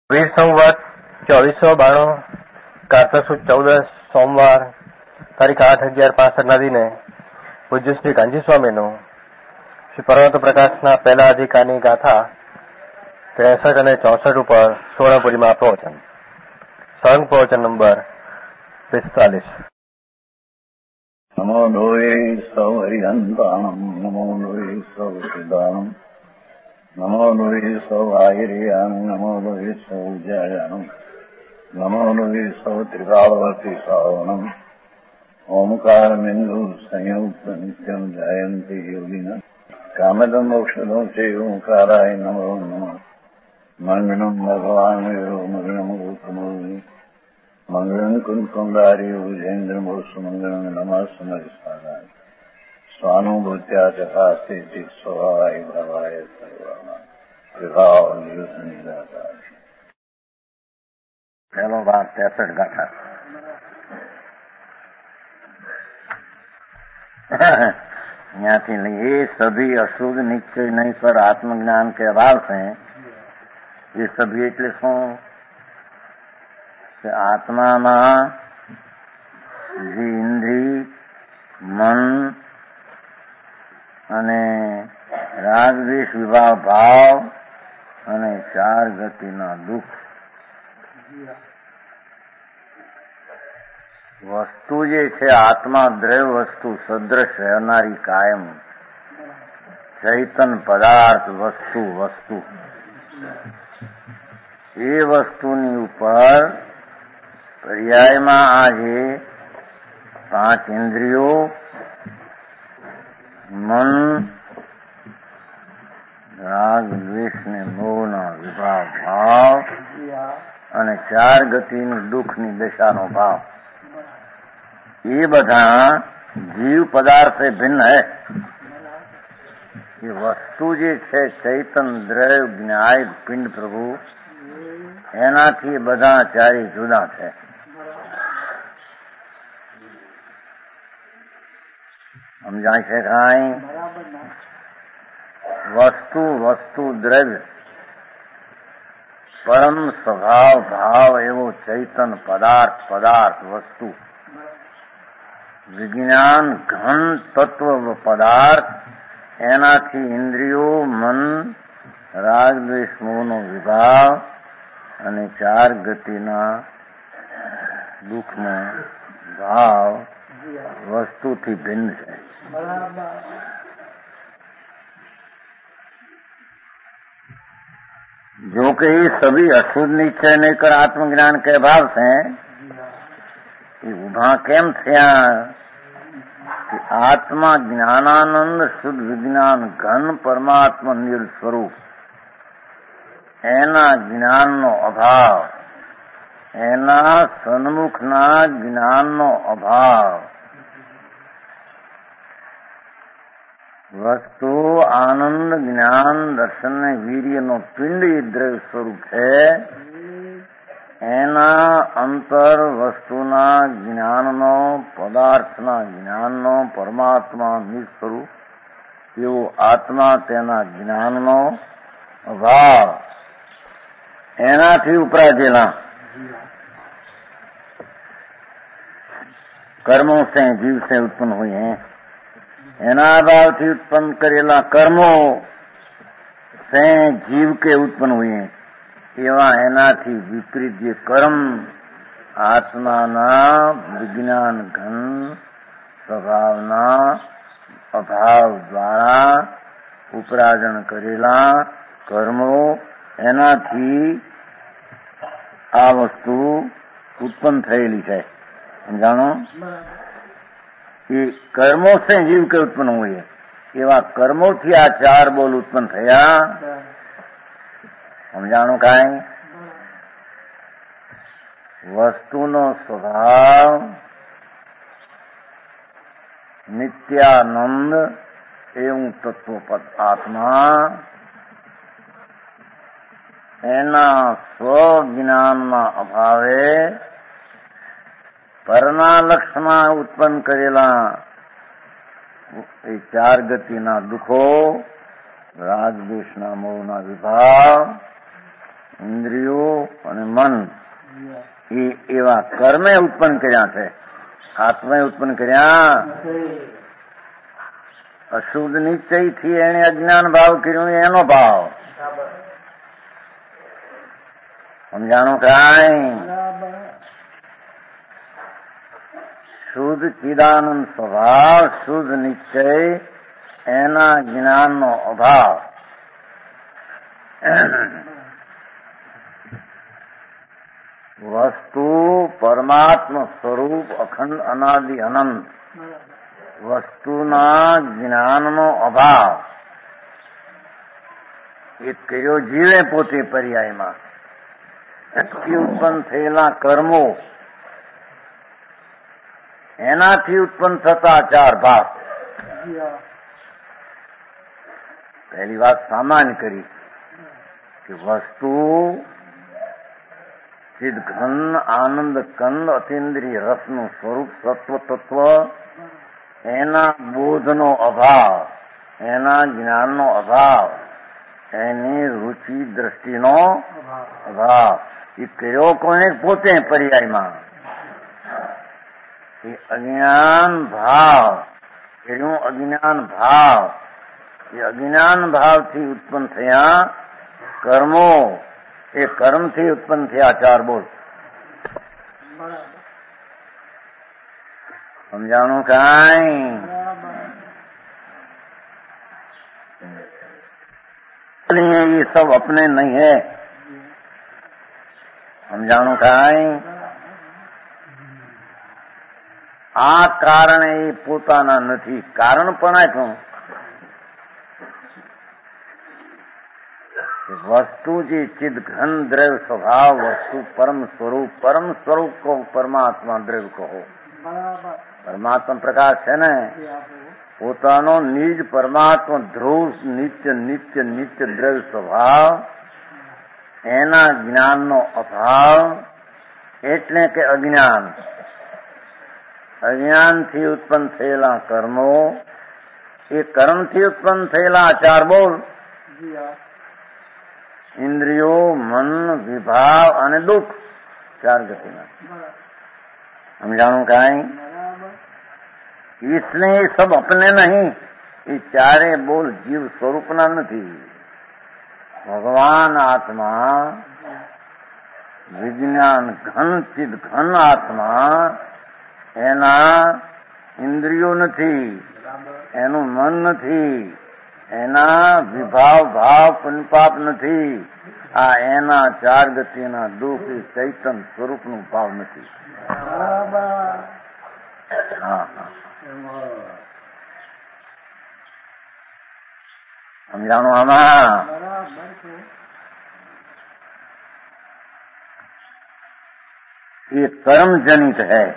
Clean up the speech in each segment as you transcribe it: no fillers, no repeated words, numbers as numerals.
વીર સંવત 2492 કારતક સુદ 14 સોમવાર તારીખ 8/11/65 દિને પૂજ્ય શ્રી ગાંધી સ્વામીનું શ્રી પરમહંસ પ્રકાશના પહેલા અધિકારની ગાથા 63 અને 64 ઉપર સુવર્ણપુરીમાં પ્રવચન. સંઘ પ્રવચન નંબર 45. નમો લોહે સૌ હરિહંતાણમ નમો લોહે સૌ સિદ્ધાણમ નમો લોહે સૌ આયર્યાણમ નમો લોહે સૌ જયાણમ નમો લોહે સૌ ત્રિકાળવર્તી શ્રાવણમ ઓમકારમિંદુ સંયુક્ત નિત્યમ જયંતિ યોગિન કામદમ મોક્ષદો છે ઓંકારાય નમો નમઃ. મંગળમ ભગવાન વિરો મંગળમ ગોતમોની મંગળમ કુંકુંડાર્યો જૈન્દ્રમોષ મંગળમ નમઃ સમરિસ્વાદાય સ્વાનુભૂત્યા ચકાસ્તે સ્વભાવાય ભવાય સર્વમાં વિભાવ નિદાતા. પહેલો ભાગ 63 ગાથા. यहाँ ये सभी अशुद्ध निश्चय नहीं पर आत्मज्ञान के अभाव से ये सभी એટલે શું? આત્મામાં જે ઇન્દ્રિય, મન અને રાગ દ્વેષ વિભાવ ભાવ અને ચાર ગતિના દુઃખ વસ્તુ જે છે આત્મા દ્રવ્ય વસ્તુ સદૃશ રહેનારી કાયમ ચૈતન પદાર્થ વસ્તુ એ વસ્તુની ઉપર પર્યાયમાં આજે 5 ઇન્દ્રિયો, મન, રાગ દ્વેષ ને મોહના વિભાવ ભાવ અને 4 ગતિની દુઃખની દશાનો ભાવ ये બધા जीव पदार्थ से भिन्न है. ये वस्तु जे છે ચૈતન દ્રવ્ય જ્ઞાય પિંડ પ્રભુ એનાથી બધા ચારે જુદા છે. સમજાય છે કાંઈ? વસ્તુ દ્રવ્ય પરમ સ્વભાવ ભાવ એવો ચૈતન પદાર્થ વસ્તુ વિજ્ઞાન ઘન તત્વ પદાર્થ એનાથી ઇન્દ્રિયો, મન, રાગ દ્વેષ મોહનો વિભાવ અને 4 ગતિના દુઃખનો ભાવ વસ્તુથી ભિન્ન છે. जो कि सभी अशुद्ध निश्चय नहीं कर आत्मज्ञान के अभाव से उभा केम थया कि आत्मा ज्ञानानंद शुद्ध विज्ञान घन परमात्मा निर स्वरूप एना ज्ञाननो अभाव एना सन्मुखना ज्ञाननो अभाव वस्तु आनंद ज्ञान दर्शन ने वीर्यनो पिंड द्रव्य स्वरूप है. એના અંતર વસ્તુના જ્ઞાનનો, પદાર્થના જ્ઞાનનો, પરમાત્મા નિસ્વરૂપ એવો આત્મા તેના જ્ઞાનનો અભાવ એનાથી ઉપરાજેલા કર્મો से जीव से उत्पन्न हुए हैं. એના અભાવથી उत्पन्न करेला कर्मों से जीव के उत्पन्न हुए हैं. એવા એનાથી વિપરીત જે કર્મ આત્માના વિજ્ઞાન ઘન સ્વભાવના અભાવ દ્વારા ઉપરાજન કરેલા કર્મો એનાથી આ વસ્તુ ઉત્પન્ન થયેલી છે. સમજાણો? એ કર્મો से जीव के उत्पन्न हुए એવા કર્મોથી આ 4 બોલ ઉત્પન્ન થયા. સમજાણું કાંઈ? વસ્તુનો સ્વભાવ નિત્યાનંદ એવું તત્વ આત્મા એના સ્વજ્ઞાનના અભાવે પરના લક્ષમાં ઉત્પન્ન કરેલા એ 4 ગતિના દુઃખો રાગ દ્વેષના મોહના વિભાવ ઇન્દ્રિયો અને મન એ એવા કર્મે ઉત્પન્ન કર્યા છે, આત્માએ ઉત્પન્ન કર્યા. અશુદ્ધ નિશ્ચયથી એને અજ્ઞાન ભાવ કર્યું, એનો ભાવ સમજાણું. કાંઈ શુદ્ધ ચિદાનંદ સ્વભાવ, શુદ્ધ નિશ્ચય, એના જ્ઞાનનો અભાવ. વસ્તુ પરમાત્મા સ્વરૂપ અખંડ અનાદિ અનંત, વસ્તુના જ્ઞાનનો અભાવ એ કર્યો જીવે પોતે પર્યાયમાં. એનાથી ઉત્પન્ન થયેલા કર્મો, એનાથી ઉત્પન્ન થતા ચાર ભાગ. પહેલી વાત સામાન્ય કરી કે વસ્તુ ચિદ ઘન આનંદ કંદ અતિન્દ્રિય રસનું સ્વરૂપ સત્વ તત્વ, એના બોધનો અભાવ, એના જ્ઞાનનો અભાવ, એની રુચિ દ્રષ્ટિનો અભાવ એ કર્યો કોને? પોતે પર્યાયમાં. એ અજ્ઞાન ભાવ કર્યું, અજ્ઞાન ભાવ, એ અજ્ઞાન ભાવથી ઉત્પન્ન થયા કર્મો, એ કર્મથી ઉત્પન્ન થયા ચાર. બોલ સમજાણું? કાંઈ ये सब अपने नहीं है. સમજાણું? કાંઈ આ કારણે એ પોતાના નથી. કારણ પણ આપ્યું. वस्तु जी चिद घन द्रव्य स्वभाव, वस्तु परम स्वरूप को परमात्मा द्रव्य कहो. परमात्मा प्रकाश है ने, પોતાનો નિજ પરમાત્મા ધ્રુવ નિત્ય નિત્ય નિત્ય દ્રવ્ય સ્વભાવ, એના જ્ઞાનનો અભાવ એટલે કે અજ્ઞાન. અજ્ઞાનથી ઉત્પન્ન થયેલા કર્મો, એ કર્મથી ઉત્પન્ન થયેલા ચાર. બોલ इंद्रियों, मन, विभाव અને દુઃખ, ચાર ગતિના. સમજાણું? કાંઈ इसने ये सब अपने नहीं, ये चारे बोल जीव स्वरूपના નથી. ભગવાન આત્મા, વિજ્ઞાન ઘન ચિદ ઘન આત્મા, એના ઇન્દ્રિયો નથી, એનું મન નથી, એના વિભાવ ભાવ પુનપાપ નથી, આ એના ચાર ગતિના દુઃખ ચૈતન સ્વરૂપનું ભાવ નથી. સમજાણું? આમાં ये कर्म जनित है,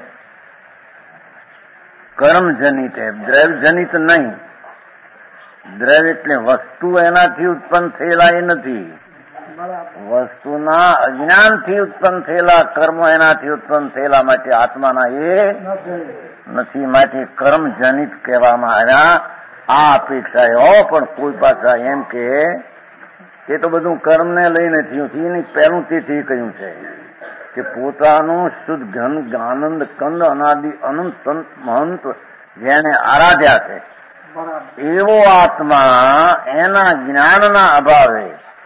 कर्म जनित है, द्रव्य जनित नहीं. દ્રવ્ય એટલે વસ્તુ એનાથી ઉત્પન્ન થયેલા એ નથી. વસ્તુના અજ્ઞાનથી ઉત્પન્ન થયેલા કર્મો એનાથી ઉત્પન્ન થયેલા માટે આત્માના એ નથી. માટે કર્મ જનિત કહેવામાં આવ્યા. આ અપેક્ષા હો, પણ કોઈ પાછા એમ કે એ તો બધું કર્મને લઈને થયું છે. એની પહેલું તેથી કહ્યું છે કે પોતાનું શુદ્ધ ઘન આનંદ કંદ અનાદિ અનંત સંત મહંત જેને આરાધ્યા છે એવો આત્મા એના જ્ઞાનના અભાવે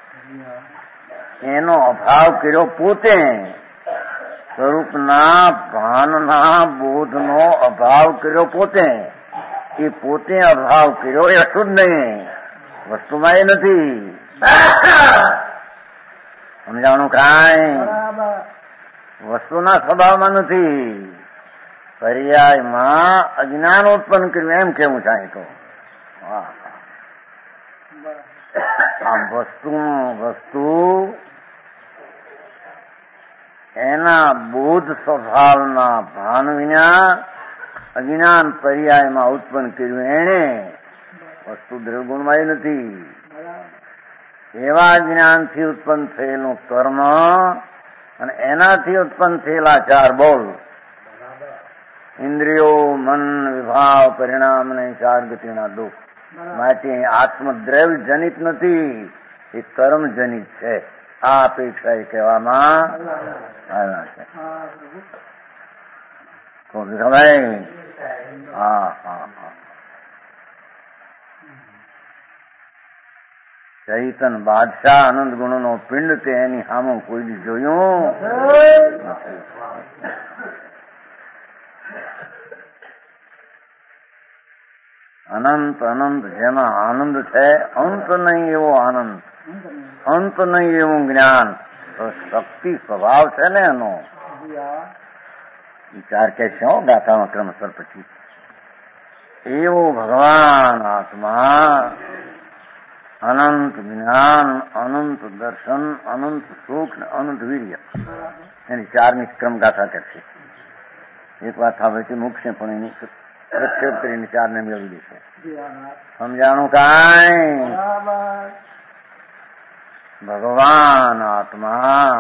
એનો અભાવ કર્યો પોતે. સ્વરૂપના ભાનના બોધનો અભાવ કર્યો પોતે. એ પોતે અભાવ કર્યો એ અશુદ્ધ નહીં, વસ્તુમાં એ નથી. સમજાણું? કાંઈ વસ્તુના સ્વભાવમાં નથી. પર્યાયમાં અજ્ઞાન ઉત્પન્ન કર્યું એમ કેવું ચાહે તો. આમ વસ્તુ એના બોધ સ્વભાવના ભાન વિના અજ્ઞાન પર્યાયમાં ઉત્પન્ન કર્યું એણે. વસ્તુ દ્રવ્યગુણમાં એ નથી. એવા જ્ઞાનથી ઉત્પન્ન થયેલું કર્મ અને એનાથી ઉત્પન્ન થયેલા ચાર. બોલ ઇન્દ્રિયો, મન, વિભાવ, પરિણામ અને ચાર ગતિના દુઃખ. માટે આત્મદ્રવ્ય જનિત નથી, એ કર્મ જનિત છે. આ અપેક્ષા એ કહેવામાં આવ્યા છે. તો ભાઈ હા હા હા ચૈતન બાદશાહ આનંદ ગુણો નો પિંડ તે એની સામું કોઈ દી જોયું નથી. અનંત અનંત જેમાં આનંદ છે, અંત નહીં એવો આનંદ, અંત નહીં એવું જ્ઞાન, તો શક્તિ સ્વભાવ છે ને એનો વિચાર કે શું ગાથામાં ક્રમસર પછી એવો ભગવાન આત્મા અનંત જ્ઞાન, અનંત દર્શન, અનંત સુખ, અનંત વીર્ય, એની ચારની ક્રમ ગાથા કરશે. એક વાત સાંભળે મૂકશે પણ એની પ્રક્ષેપ કરીને ચારને મેળવી દેશે. સમજાણું કાંઈ? ભગવાન આત્મા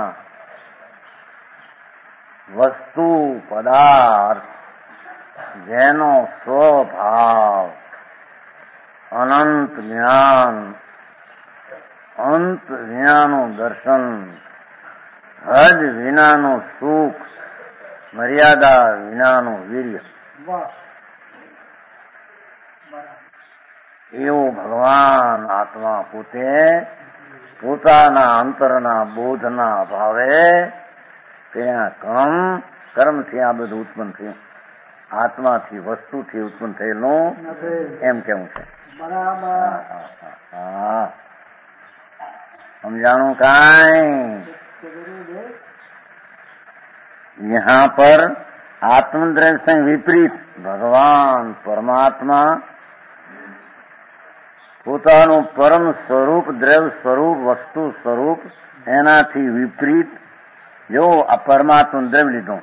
વસ્તુ પદાર્થ જેનો સ્વભાવ અનંત જ્ઞાન, અંત વિનાનું દર્શન, હદ વિનાનું સુખ, મર્યાદા વિનાનું વીર્ય, એવું ભગવાન આત્મા પોતે પોતાના અંતરના બોધના અભાવે ત્યાં કર્મથી આ બધું ઉત્પન્ન થયું. આત્માથી વસ્તુથી ઉત્પન્ન થયેલું એમ કેવું છે. સમજાણું કાંઈ? यहाँ पर आत्मद्रव्य से विपरीत भगवान परमात्मा પોતાનું પરમ સ્વરૂપ, દ્રવ્ય સ્વરૂપ, વસ્તુ સ્વરૂપ એનાથી વિપરીત જો આ પરમાत्मा द्रव्य લીધો,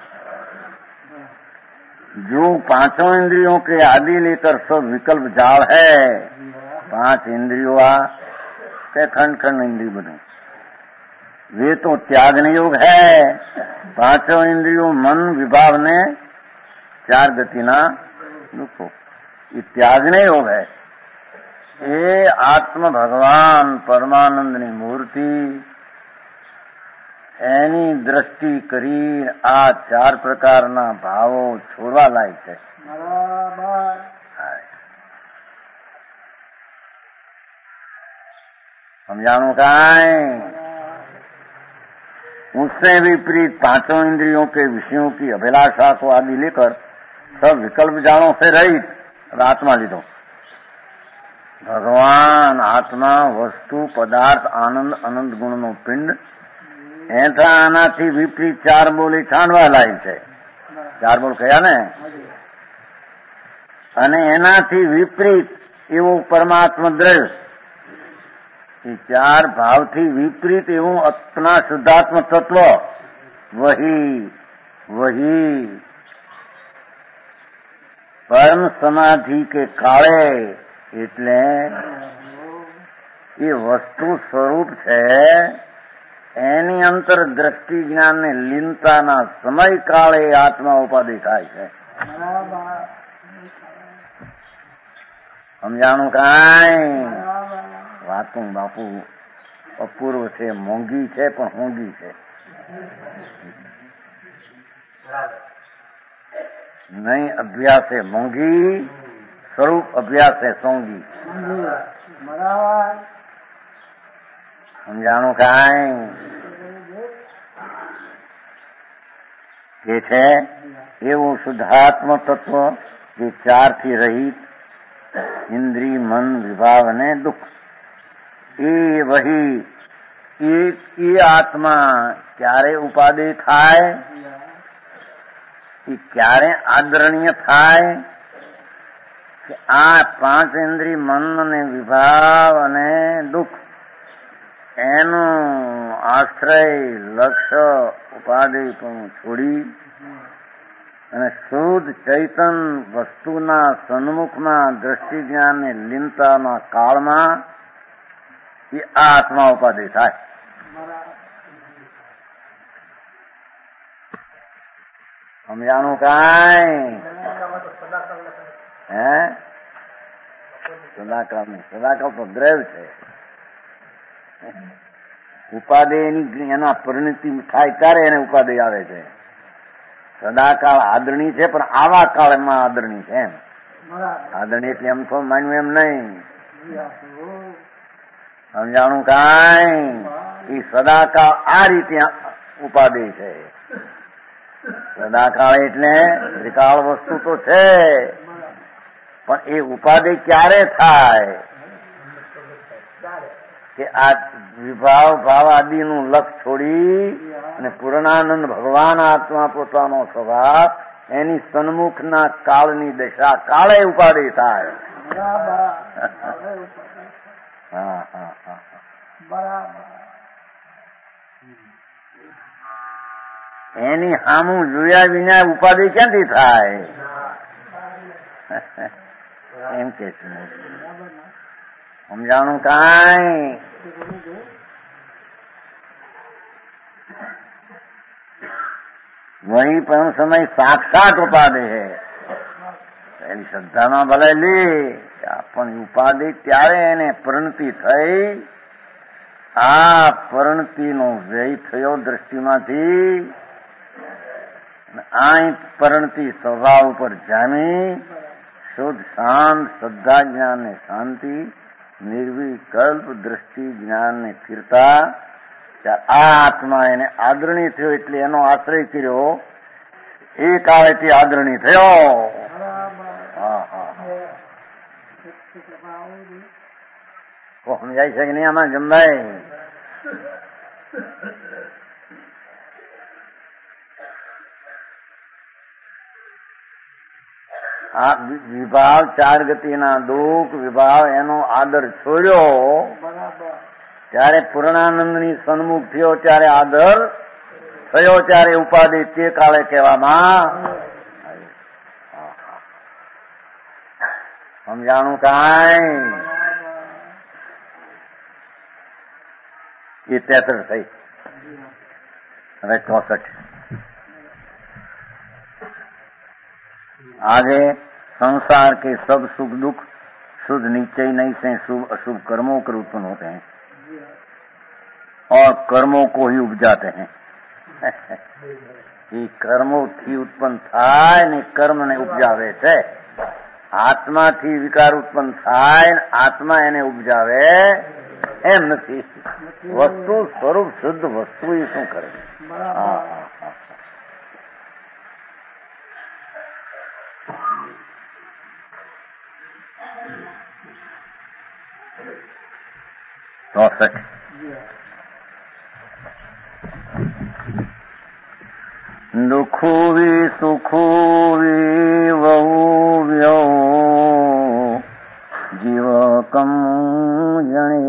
जो पांचों इंद्रियों के आदि लेकर सब विकल्प जाल है, 5 इंद्रियों के खंड खंड इंद्रिय बने, वे तो त्यागने योग है. 5 इंद्रियों मन विभाव ने 4 गतिना दुखो, ये त्यागने योग है. ये आत्म भगवान परमानंदनी मूर्ति એની દ્રષ્ટિ કરી આ 4 પ્રકારના ભાવો છોડવા લાયક છે. समझाणु कांई? उससे विपरीत 5 इंद्रियों के विषयों की अभिलाषा को आदि लेकर सब विकल्प जालों से रहित आत्मा लीधो. भगवान आत्मा वस्तु पदार्थ आनंद अनंत गुण नो पिंड આનાથી વિપરીત 4 બોલી છાંડવા લાયક છે. 4 બોલ કયા ને, અને એનાથી વિપરીત એવું પરમાત્મા દ્રવ્ય, એ 4 ભાવથી વિપરીત એવું अपना શુદ્ધાત્મ તત્વ વહી પરમ સમાધિ કે કાળે, એટલે એ વસ્તુ સ્વરૂપ છે. એની અંતર દ્રષ્ટિ જ્ઞાનને લીનતાના સમયકાળે આત્મા ઉપાધિ થાય છે. સમજાણું કાંઈ? વાતું બાપુ અપૂર્વ છે, મોંઘી છે, પણ હોંગી છે. નહીં અભ્યાસે મોંઘી, સ્વરૂપ અભ્યાસે સોંગી. સમજાણું કાંઈ? કે છે એવું શુદ્ધાત્મ તત્વ જે 4 થી રહિત, ઇન્દ્રિય, મન, વિભાવ અને દુઃખ, એ વહી એ આત્મા ક્યારે ઉપાદેય થાય, એ ક્યારે આદરણીય થાય કે આ 5 ઇન્દ્રિય, મન અને વિભાવ અને દુઃખ એનું આશ્રય, લક્ષ્ય, ઉપાધિ પણ છોડી અને શુદ્ધ ચૈતન વસ્તુના સન્મુખમાં દ્રષ્ટિ જ્ઞાનને લીનતાના કાળમાં એ આ આત્મા ઉપાધિ થાય. સમજાણું કાંઈ? હે સદાકાળ નહીં, સદાકાળ તો દ્રવ્ય છે. ઉપાદેય એના પરિણતિ થાય ત્યારે એને ઉપાદેય આવે છે. સદાકાળ આદરણી છે, પણ આવા કાળમાં આદરણી છે એમ. આદરણી એટલે એમ તો માન્યું એમ નહીં, સમજાણું કાંઈ? એ સદાકાળ આ રીતે ઉપાદેય છે. સદાકાળ એટલે ત્રિકાળ વસ્તુ તો છે, પણ એ ઉપાદેય ક્યારે થાય કે આ વિભાવ ભાવ આદિનું લક્ષ છોડી અને પૂર્ણાનંદ ભગવાન આત્મા પોતાનો સ્વભાવ એની સન્મુખના કાળની દશા કાળે ઉપાદેય થાય. હા હા હા એની સામું જોયા વિના ઉપાધિ ક્યાંથી થાય એમ કે છે. સમજાણું કાંઈ? वही परम समय साक्षात उपाधि है. એની શ્રદ્ધામાં ભલે લે પણ ઉપાધિ ત્યારે એને પરિણતિ થઈ. આ પરિણતિનો વ્યય થયો દ્રષ્ટિમાંથી, આ પરિણતિ સ્વભાવ ઉપર જામી શુદ્ધ શાંત શ્રદ્ધા જ્ઞાન ને શાંતિ નિર્વિકલ્પ દ્રષ્ટિ જ્ઞાન ને સ્થિરતા. આ આત્મા એને આદરણી થયો એટલે એનો આશ્રય કર્યો, એ કાળેથી આદરણી થયો. સમજાય છે કે નહીં આમાં જમભાઈ? આ વિભાવ ચાર ગતિના દુઃખ વિભાવ એનો આદર છોડ્યો ત્યારે પૂર્ણાનંદની સન્મુખ થયો, ત્યારે આદર થયો, ત્યારે ઉપાધિ તે કાળે કહેવામાં. સમજાણું કાંઈ? એ 63 થઈ. હવે 64. आगे संसार के सब सुख दुख शुद्ध निश्चय नहीं से शुभ अशुभ कर्मों कर उत्पन्न होते हैं और कर्मों को ही उपजाते हैं. ये कर्मों थी उत्पन्न थाय ने कर्म ने उपजावे छे. आत्मा थी विकार उत्पन्न थाय ने आत्मा एने उपजावे एम नहीं. वस्तु स्वरूप शुद्ध वस्तु ही शू करे. दुखोवी सुखोवी वहुव्यो जीवकम जणे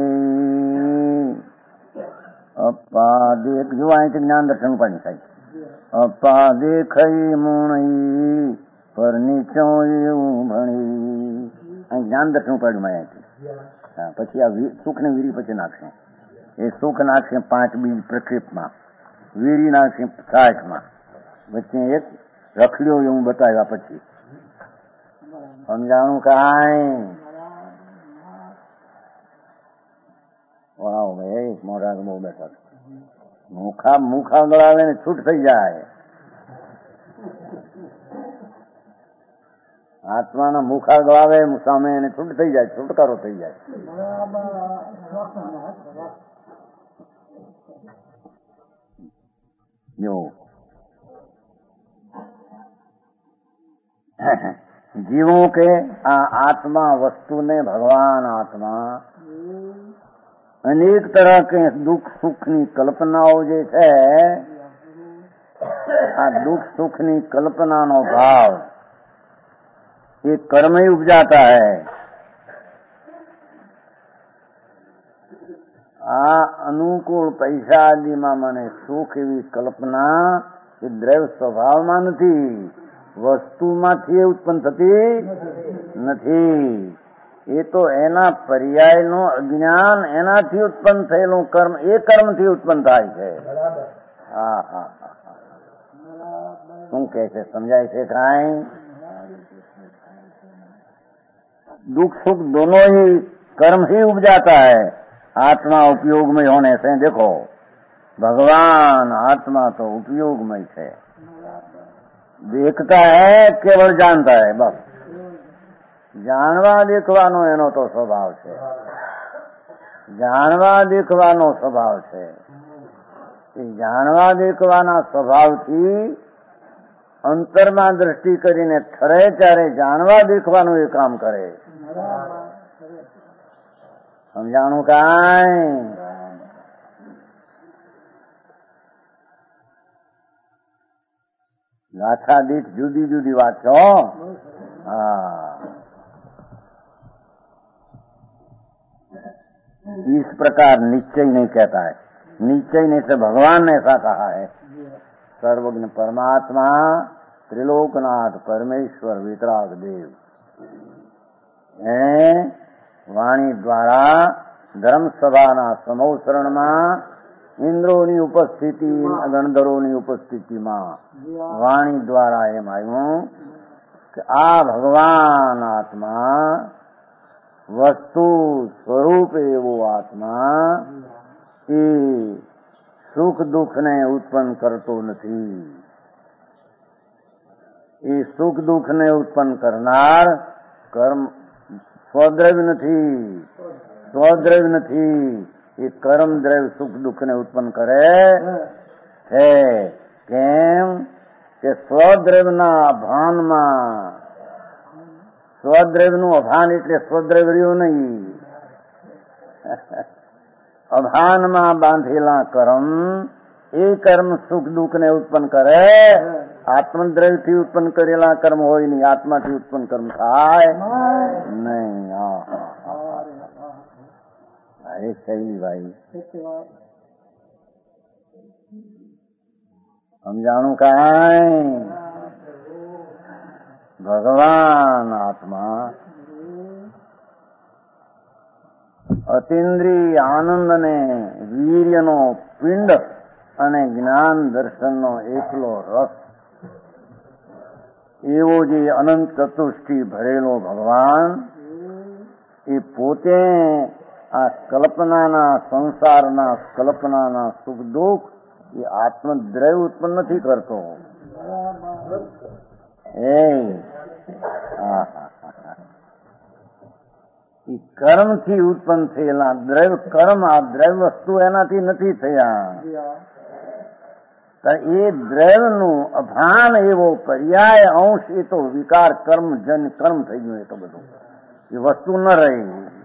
अपा देख. जो અહીંથી જ્ઞાન દર્શન પાણી થાય. अपा દેખઈ મુણી પર નીચો એવું ભણી. અહીં જ્ઞાન દર્શન પાડ્યું માં અહીંથી. પછી આ સુખ ને વીરી પછી નાખશે. એ સુખ નાખશે 5 બીજ પ્રક્ષેપમાં, વીરી નાખશે 60માં, વચ્ચે એક રખડ્યો એવું બતાવ્યા પછી. સમજાણું કાંઈ? વાવ ભાઈ, મોઢા બહુ બેઠા. મુખા ગળાવે ને છૂટ થઈ જાય. આત્માના મુખા ગળાવે સામે એને છૂટ થઈ જાય, છુટકારો થઈ જાય. જો जीवों के आत्मा वस्तु ने भगवान आत्मा अनेक तरह के दुख सुख ની કલ્પનાઓ જે છે, આ દુઃખ સુખ ની કલ્પનાનો ભાવ ये कर्म ही उपजाता है. આ અનુકૂળ પૈસા આદિમાં મને સુખ એવી કલ્પના એ દ્રવ્ય સ્વભાવમાં નથી, વસ્તુમાંથી ઉત્પન્ન થતી નથી. એ તો એના પર્યાયનું અજ્ઞાન, એનાથી ઉત્પન્ન થયેલું કર્મ, એ કર્મથી ઉત્પન્ન થાય છે. હા હા હા. શું કહે છે? સમજાય છે કાંઈ? दुख सुख दोनों ही कर्म ही उपजाता है. आत्मा उपयोगमय होने से देखो भगवान आत्मा तो उपयोगमय है, देखता है केवल जानता है बस। जानवा देखવાનો એનો તો સ્વભાવ છે, જાણવા દેખવાનો સ્વભાવ છે। એ જાણવા દેખવાના સ્વભાવથી અંતરમાં દ્રષ્ટિ કરીને ઠરે ત્યારે જાણવા દેખવાનું એ કામ કરે। સમજાણું કાંઈ? ગાથા દીઠ જુદી જુદી વાત છો। हाँ, इस प्रकार निश्चय नहीं कहता है, निश्चय नहीं से भगवान ने ऐसा कहा है। सर्वज्ञ परमात्मा त्रिलोकनाथ परमेश्वर वितराग देव वाणी द्वारा धर्मसभाના સમોસરણમાં ઇન્દ્રોની ઉપસ્થિતિ ગણધરોની ઉપસ્થિતિમાં વાણી દ્વારા એમ આવ્યું કે આ ભગવાન આત્મા વસ્તુ સ્વરૂપ એવો આત્મા એ સુખ દુઃખને ઉત્પન્ન કરતો નથી। એ સુખ દુઃખને ઉત્પન્ન કરનાર કર્મ સ્વદ્રવ્ય નથી, સ્વદ્રવ્ય નથી। એ કર્મ દ્રવ્ય સુખ દુઃખને ઉત્પન્ન કરે છે। કેમ કે સ્વદ્રવ્યના અભાનમાં, સ્વદ્રવ્યનું અભાન એટલે સ્વદ્રવ્ય રહ્યું નહીં, અભાનમાં બાંધેલા કર્મ એ કર્મ સુખ દુઃખને ઉત્પન્ન કરે। આત્મદ્રવ્યથી ઉત્પન્ન કરેલા કર્મ હોય નહીં, આત્માથી ઉત્પન્ન કર્મ થાય નહીં। અરે શૈલી ભાઈ સમજાણું કાંઈ? ભગવાન આત્મા અતિન્દ્રિય આનંદ અને વીર્યનો પિંડ અને જ્ઞાન દર્શનનો એકલો રસ એવો જે અનંત ચતુષ્ટિ ભરેલો ભગવાન એ પોતે આ કલ્પનાના સંસારના કલ્પનાના સુખ દુઃખ એ આત્મદ્રવ્ય ઉત્પન્ન નથી કરતો। કર્મથી ઉત્પન્ન થયેલા દ્રવ્ય કર્મ, આ દ્રવ્ય વસ્તુ એનાથી નથી થયા। એ દ્રવ્યનું અભાન એવો પર્યાય અંશ એ તો વિકાર કર્મ જન કર્મ થઈ ગયું। એ તો બધું એ વસ્તુ ન રહી।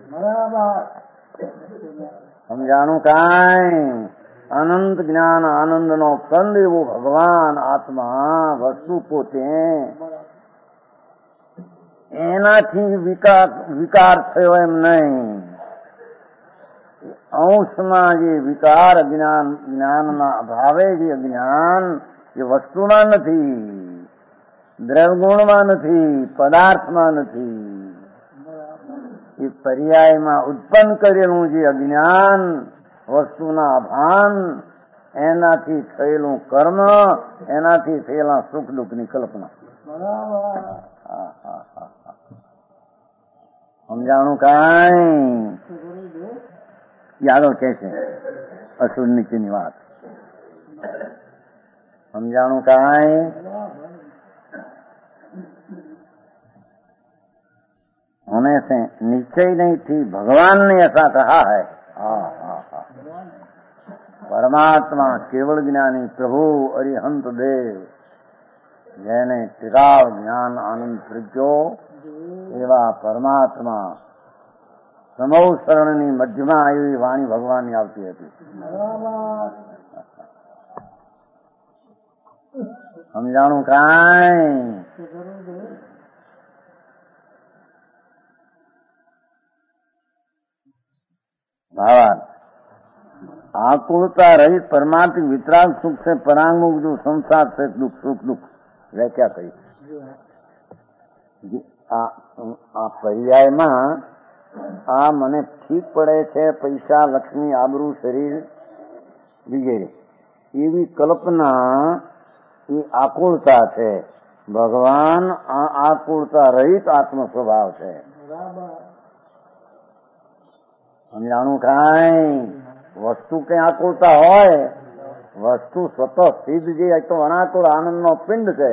સમજાણું કાંઈ? અનંત જ્ઞાન આનંદનો કંદ એવો ભગવાન આત્મા વસ્તુ પોતે એનાથી વિકાર થયો એમ નહીં। અંશમાં જે વિકાર જ્ઞાનના અભાવે જે અજ્ઞાન એ વસ્તુમાં નથી, દ્રવગુણમાં નથી, પદાર્થમાં નથી। એ પર્યાયમાં ઉત્પન્ન કરેલું જે અજ્ઞાન વસ્તુના અભાન એનાથી થયેલું કર્મ, એનાથી થયેલા સુખ દુઃખની કલ્પના। સમજાણું કાંઈ? આગળ કે છે અસુર નીચેની વાત। સમજાણું કાંઈ? होने से निश्चय नहीं थी, भगवान ने ऐसा कहा है। परमात्मा केवल ज्ञानी प्रभु अरिहंत देव જેને તિરાવ જ્ઞાન આનંદ પ્રજ્ઞો એવા પરમાત્મા સમૌ શરણની મધ્યમાં આવી વાણી ભગવાનની આવતી હતી। સમજાણું કાંઈ? भावार्थ आकुलता रहित परमात्मिक वितराग सुख से परांगमुख जो संसार से दुख सुख दुख व्याख्या कही। आ पर्यायમાં આ મને ઠીક પડે છે, પૈસા લક્ષ્મી આબરૂ શરીર વગેરે એવી કલ્પના એ આકુળતા છે। ભગવાન આ આકુળતા રહિત આત્મ સ્વભાવ છે। સમજાણું કાંઈ વસ્તુ કઈ આકુળતા હોય, વસ્તુ સ્વતઃ સિદ્ધ જે તો અનાકુળ આનંદનો પિંડ છે.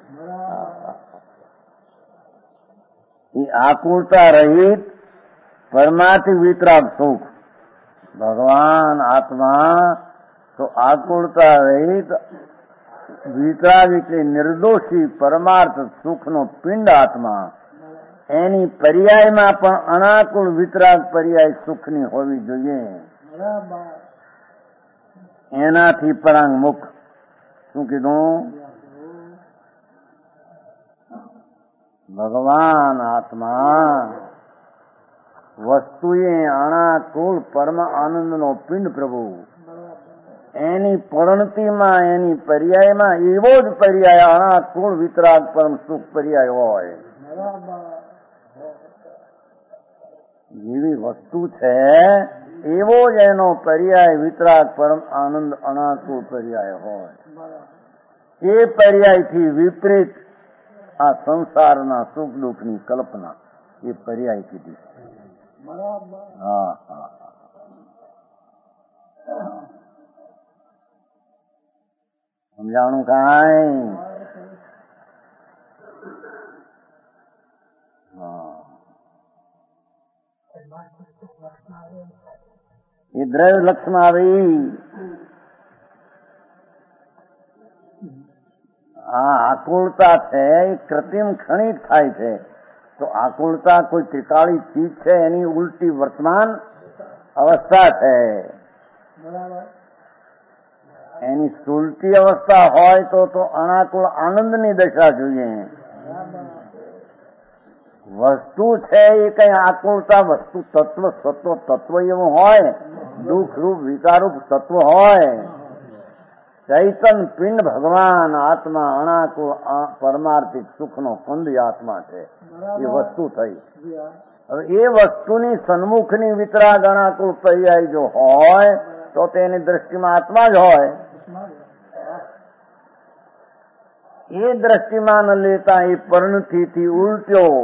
એ આકુળતા રહિત પરમાર્થ વિતરાગ સુખ ભગવાન આત્મા તો આકુળતા રહિત વિતરાગ એટલે નિર્દોષી પરમાર્થ સુખનો પિંડ આત્મા. એની પર્યાયમાં પણ અનાકુળ વિતરાગ પર્યાય સુખની હોવી જોઈએ. એનાથી પરાંગ મુખ. શું કીધું? ભગવાન આત્મા વસ્તુએ અનાકુળ પરમ આનંદનો પિંડ પ્રભુ. એની પરિણતિમાં એની પર્યાયમાં એવો જ પર્યાય અનાકુળ વિતરાગ પરમ સુખ પર્યાય હોય. જેવી વસ્તુ છે એવો જ એનો પર્યાય વિતરાગ પરમ આનંદ અનાકુળ પર્યાય હોય. એ પર્યાયથી વિપરીત આ સંસારના સુખ દુઃખની કલ્પના એ પર્યાય કીધી. હા હા સમજાણું કાંઈ? એ દ્રવ્ય લક્ષમાં આવી. આ આકુળતા છે એ કૃત્રિમ ક્ષણિક થાય છે. તો આકુળતા કોઈ ત્રિકાળી ચીજ છે, એની ઉલટી વર્તમાન અવસ્થા છે. એની સુલટી અવસ્થા હોય તો અનાકુળ આનંદની દશા જોઈએ. વસ્તુ છે એ કઈ આકુળતા વસ્તુ તત્વ સત્વ તત્વ એવું હોય, દુઃખ રૂપ વિકારૂપ તત્વ હોય. ચૈતન પિંડ ભગવાન આત્મા અનાકુળ પરમાર્થિક સુખનો કંદ આત્મા છે. એ વસ્તુ થઈ. હવે એ વસ્તુની સન્મુખની વિતરાગ અનાકુળ પર્યાય જો હોય તો તેની દ્રષ્ટિમાં આત્મા જ હોય. એ દ્રષ્ટિમાં લેતા એ પરિણતિથી ઉલટ્યો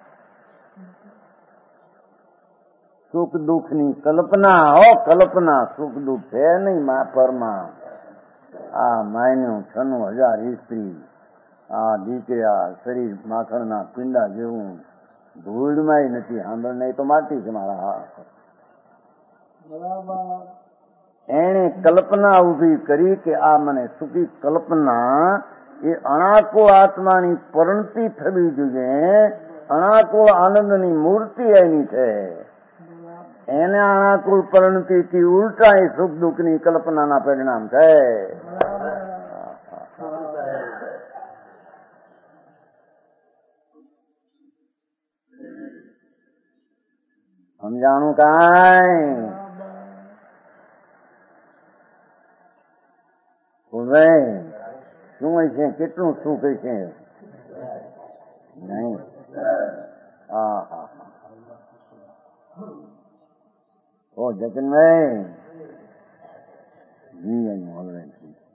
સુખ દુઃખની કલ્પના. કલ્પના સુખ દુઃખ છે નહીં પરમાં. આ માયનું 96,000 સ્ત્રી, આ દીકરા શરીર માખણના પિંડા જેવું ધૂળમાં નથી. સાંભળ નહીં તો માટી છે મારા હાથ. એને કલ્પના ઉભી કરી કે આ મને સુખી કલ્પના એ અનાકુળ આત્માની પરિણતિ થવી જોઈએ. અનાકુળ આનંદની મૂર્તિ એની છે. એને અનાકુળ પરિણતિથી ઉલટા એ સુખ દુઃખની કલ્પનાના પરિણામ છે. સમજાણું કાંઈ? શું હોય છે? કેટલું સુખ હોય છે? નહીં. હા હા. ઓ જતનભાઈ જી અહીં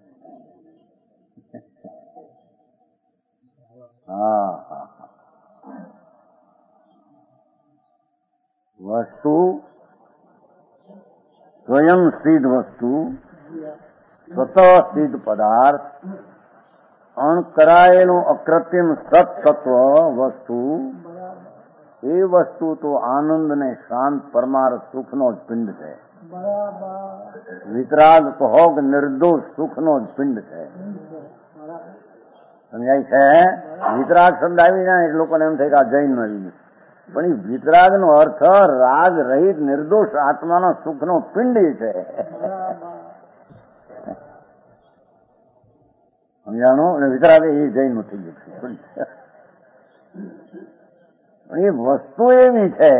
હા હા. વસ્તુ સ્વયં સિદ્ધ વસ્તુ, સ્વતઃ સિદ્ધ પદાર્થ, અણકરાયેલું અકૃત્રિમ સત્તત્વ વસ્તુ. એ વસ્તુ તો આનંદ ને શાંત પરમાર્થ સુખનો જ પિંડ છે. વિતરાગ કહો કે નિર્દોષ સુખનો જ પિંડ છે. સમજાય છે? વિતરાગ શબ્દ આવી જાય એટલે લોકોને એમ થાય કે આ જૈન આવી. પણ એ વિતરાગ નો અર્થ રાગ રહિત નિર્દોષ આત્માનો સુખનો પિંડી છે. સમજાણું? અને વિતરાગ એ જૈન નું થઈ ગયું. એ વસ્તુ એવી છે.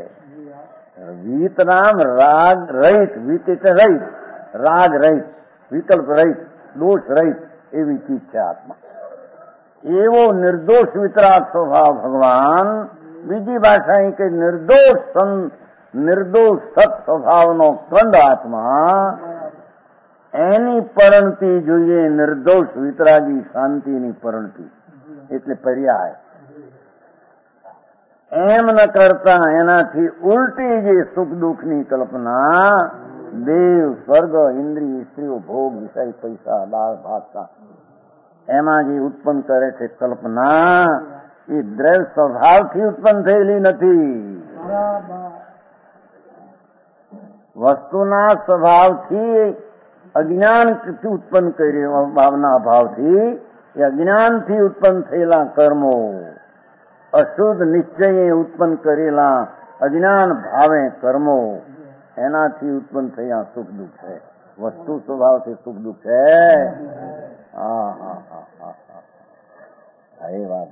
વિતરામ રાગ રહિત, વિત એટલે રહિત, રાગ રહિત, વિકલ્પ રહિત, દોષ રહિત એવી ચીજ છે આત્મા. એવો નિર્દોષ વિતરાગ સ્વભાવ ભગવાન. બીજી ભાષા એ કે નિર્દોષ સત સ્વભાવનો કંદ આત્મા. એની પરિણતિ જોઈએ નિર્દોષ વિતરાગી શાંતિની પરિણતિ એટલે પર્યાય. એમ ન કરતા એનાથી ઉલટી જે સુખ દુઃખની કલ્પના દેવ, સ્વર્ગ, ઇન્દ્રિય, સ્ત્રીઓ, ભોગ, વિષય, પૈસા, દાળ ભાત એમાં જે ઉત્પન્ન કરે છે કલ્પના, એ દ્રવ્ય સ્વભાવથી ઉત્પન્ન થયેલી નથી. વસ્તુના સ્વભાવથી અજ્ઞાનથી ઉત્પન્ન કરી ભાવના અભાવથી એ અજ્ઞાનથી ઉત્પન્ન થયેલા કર્મો, અશુદ્ધ નિશ્ચયે ઉત્પન્ન કરેલા અજ્ઞાન ભાવે કર્મો, એનાથી ઉત્પન્ન થયા સુખ દુઃખ છે. વસ્તુ સ્વભાવથી સુખ દુઃખ છે. એ વાત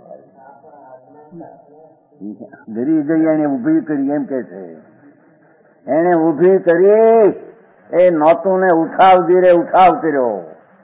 ગરી જઈ એને ઉભી કરી એમ કે છે. એને ઉભી કરી એ નહોતું ને ઉઠાવ ધીરે ઉઠાવ કર્યો.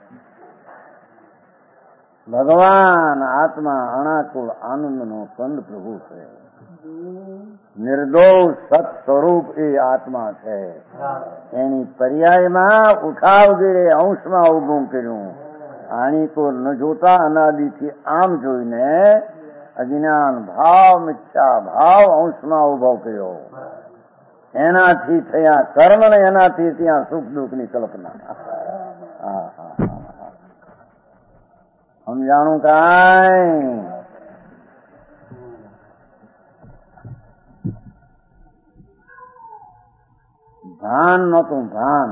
ભગવાન આત્મા અણાકુળ આનંદનો કંદ પ્રભુ છે. નિર્દોષ સત સ્વરૂપ એ આત્મા છે. એની પર્યાયમાં ઉઠાવ ધીરે અંશમાં ઉભું કર્યું. આની તો ન જોતા અનાદિથી આમ જોઈને અજ્ઞાન ભાવ, મિથ્યા ભાવ અંશમાં ઉભો કર્યો. એનાથી થયા કર્મ ને એનાથી ત્યાં સુખ દુઃખ ની કલ્પના. સમજાણું કાંઈ? ભાન નહોતું. ભાન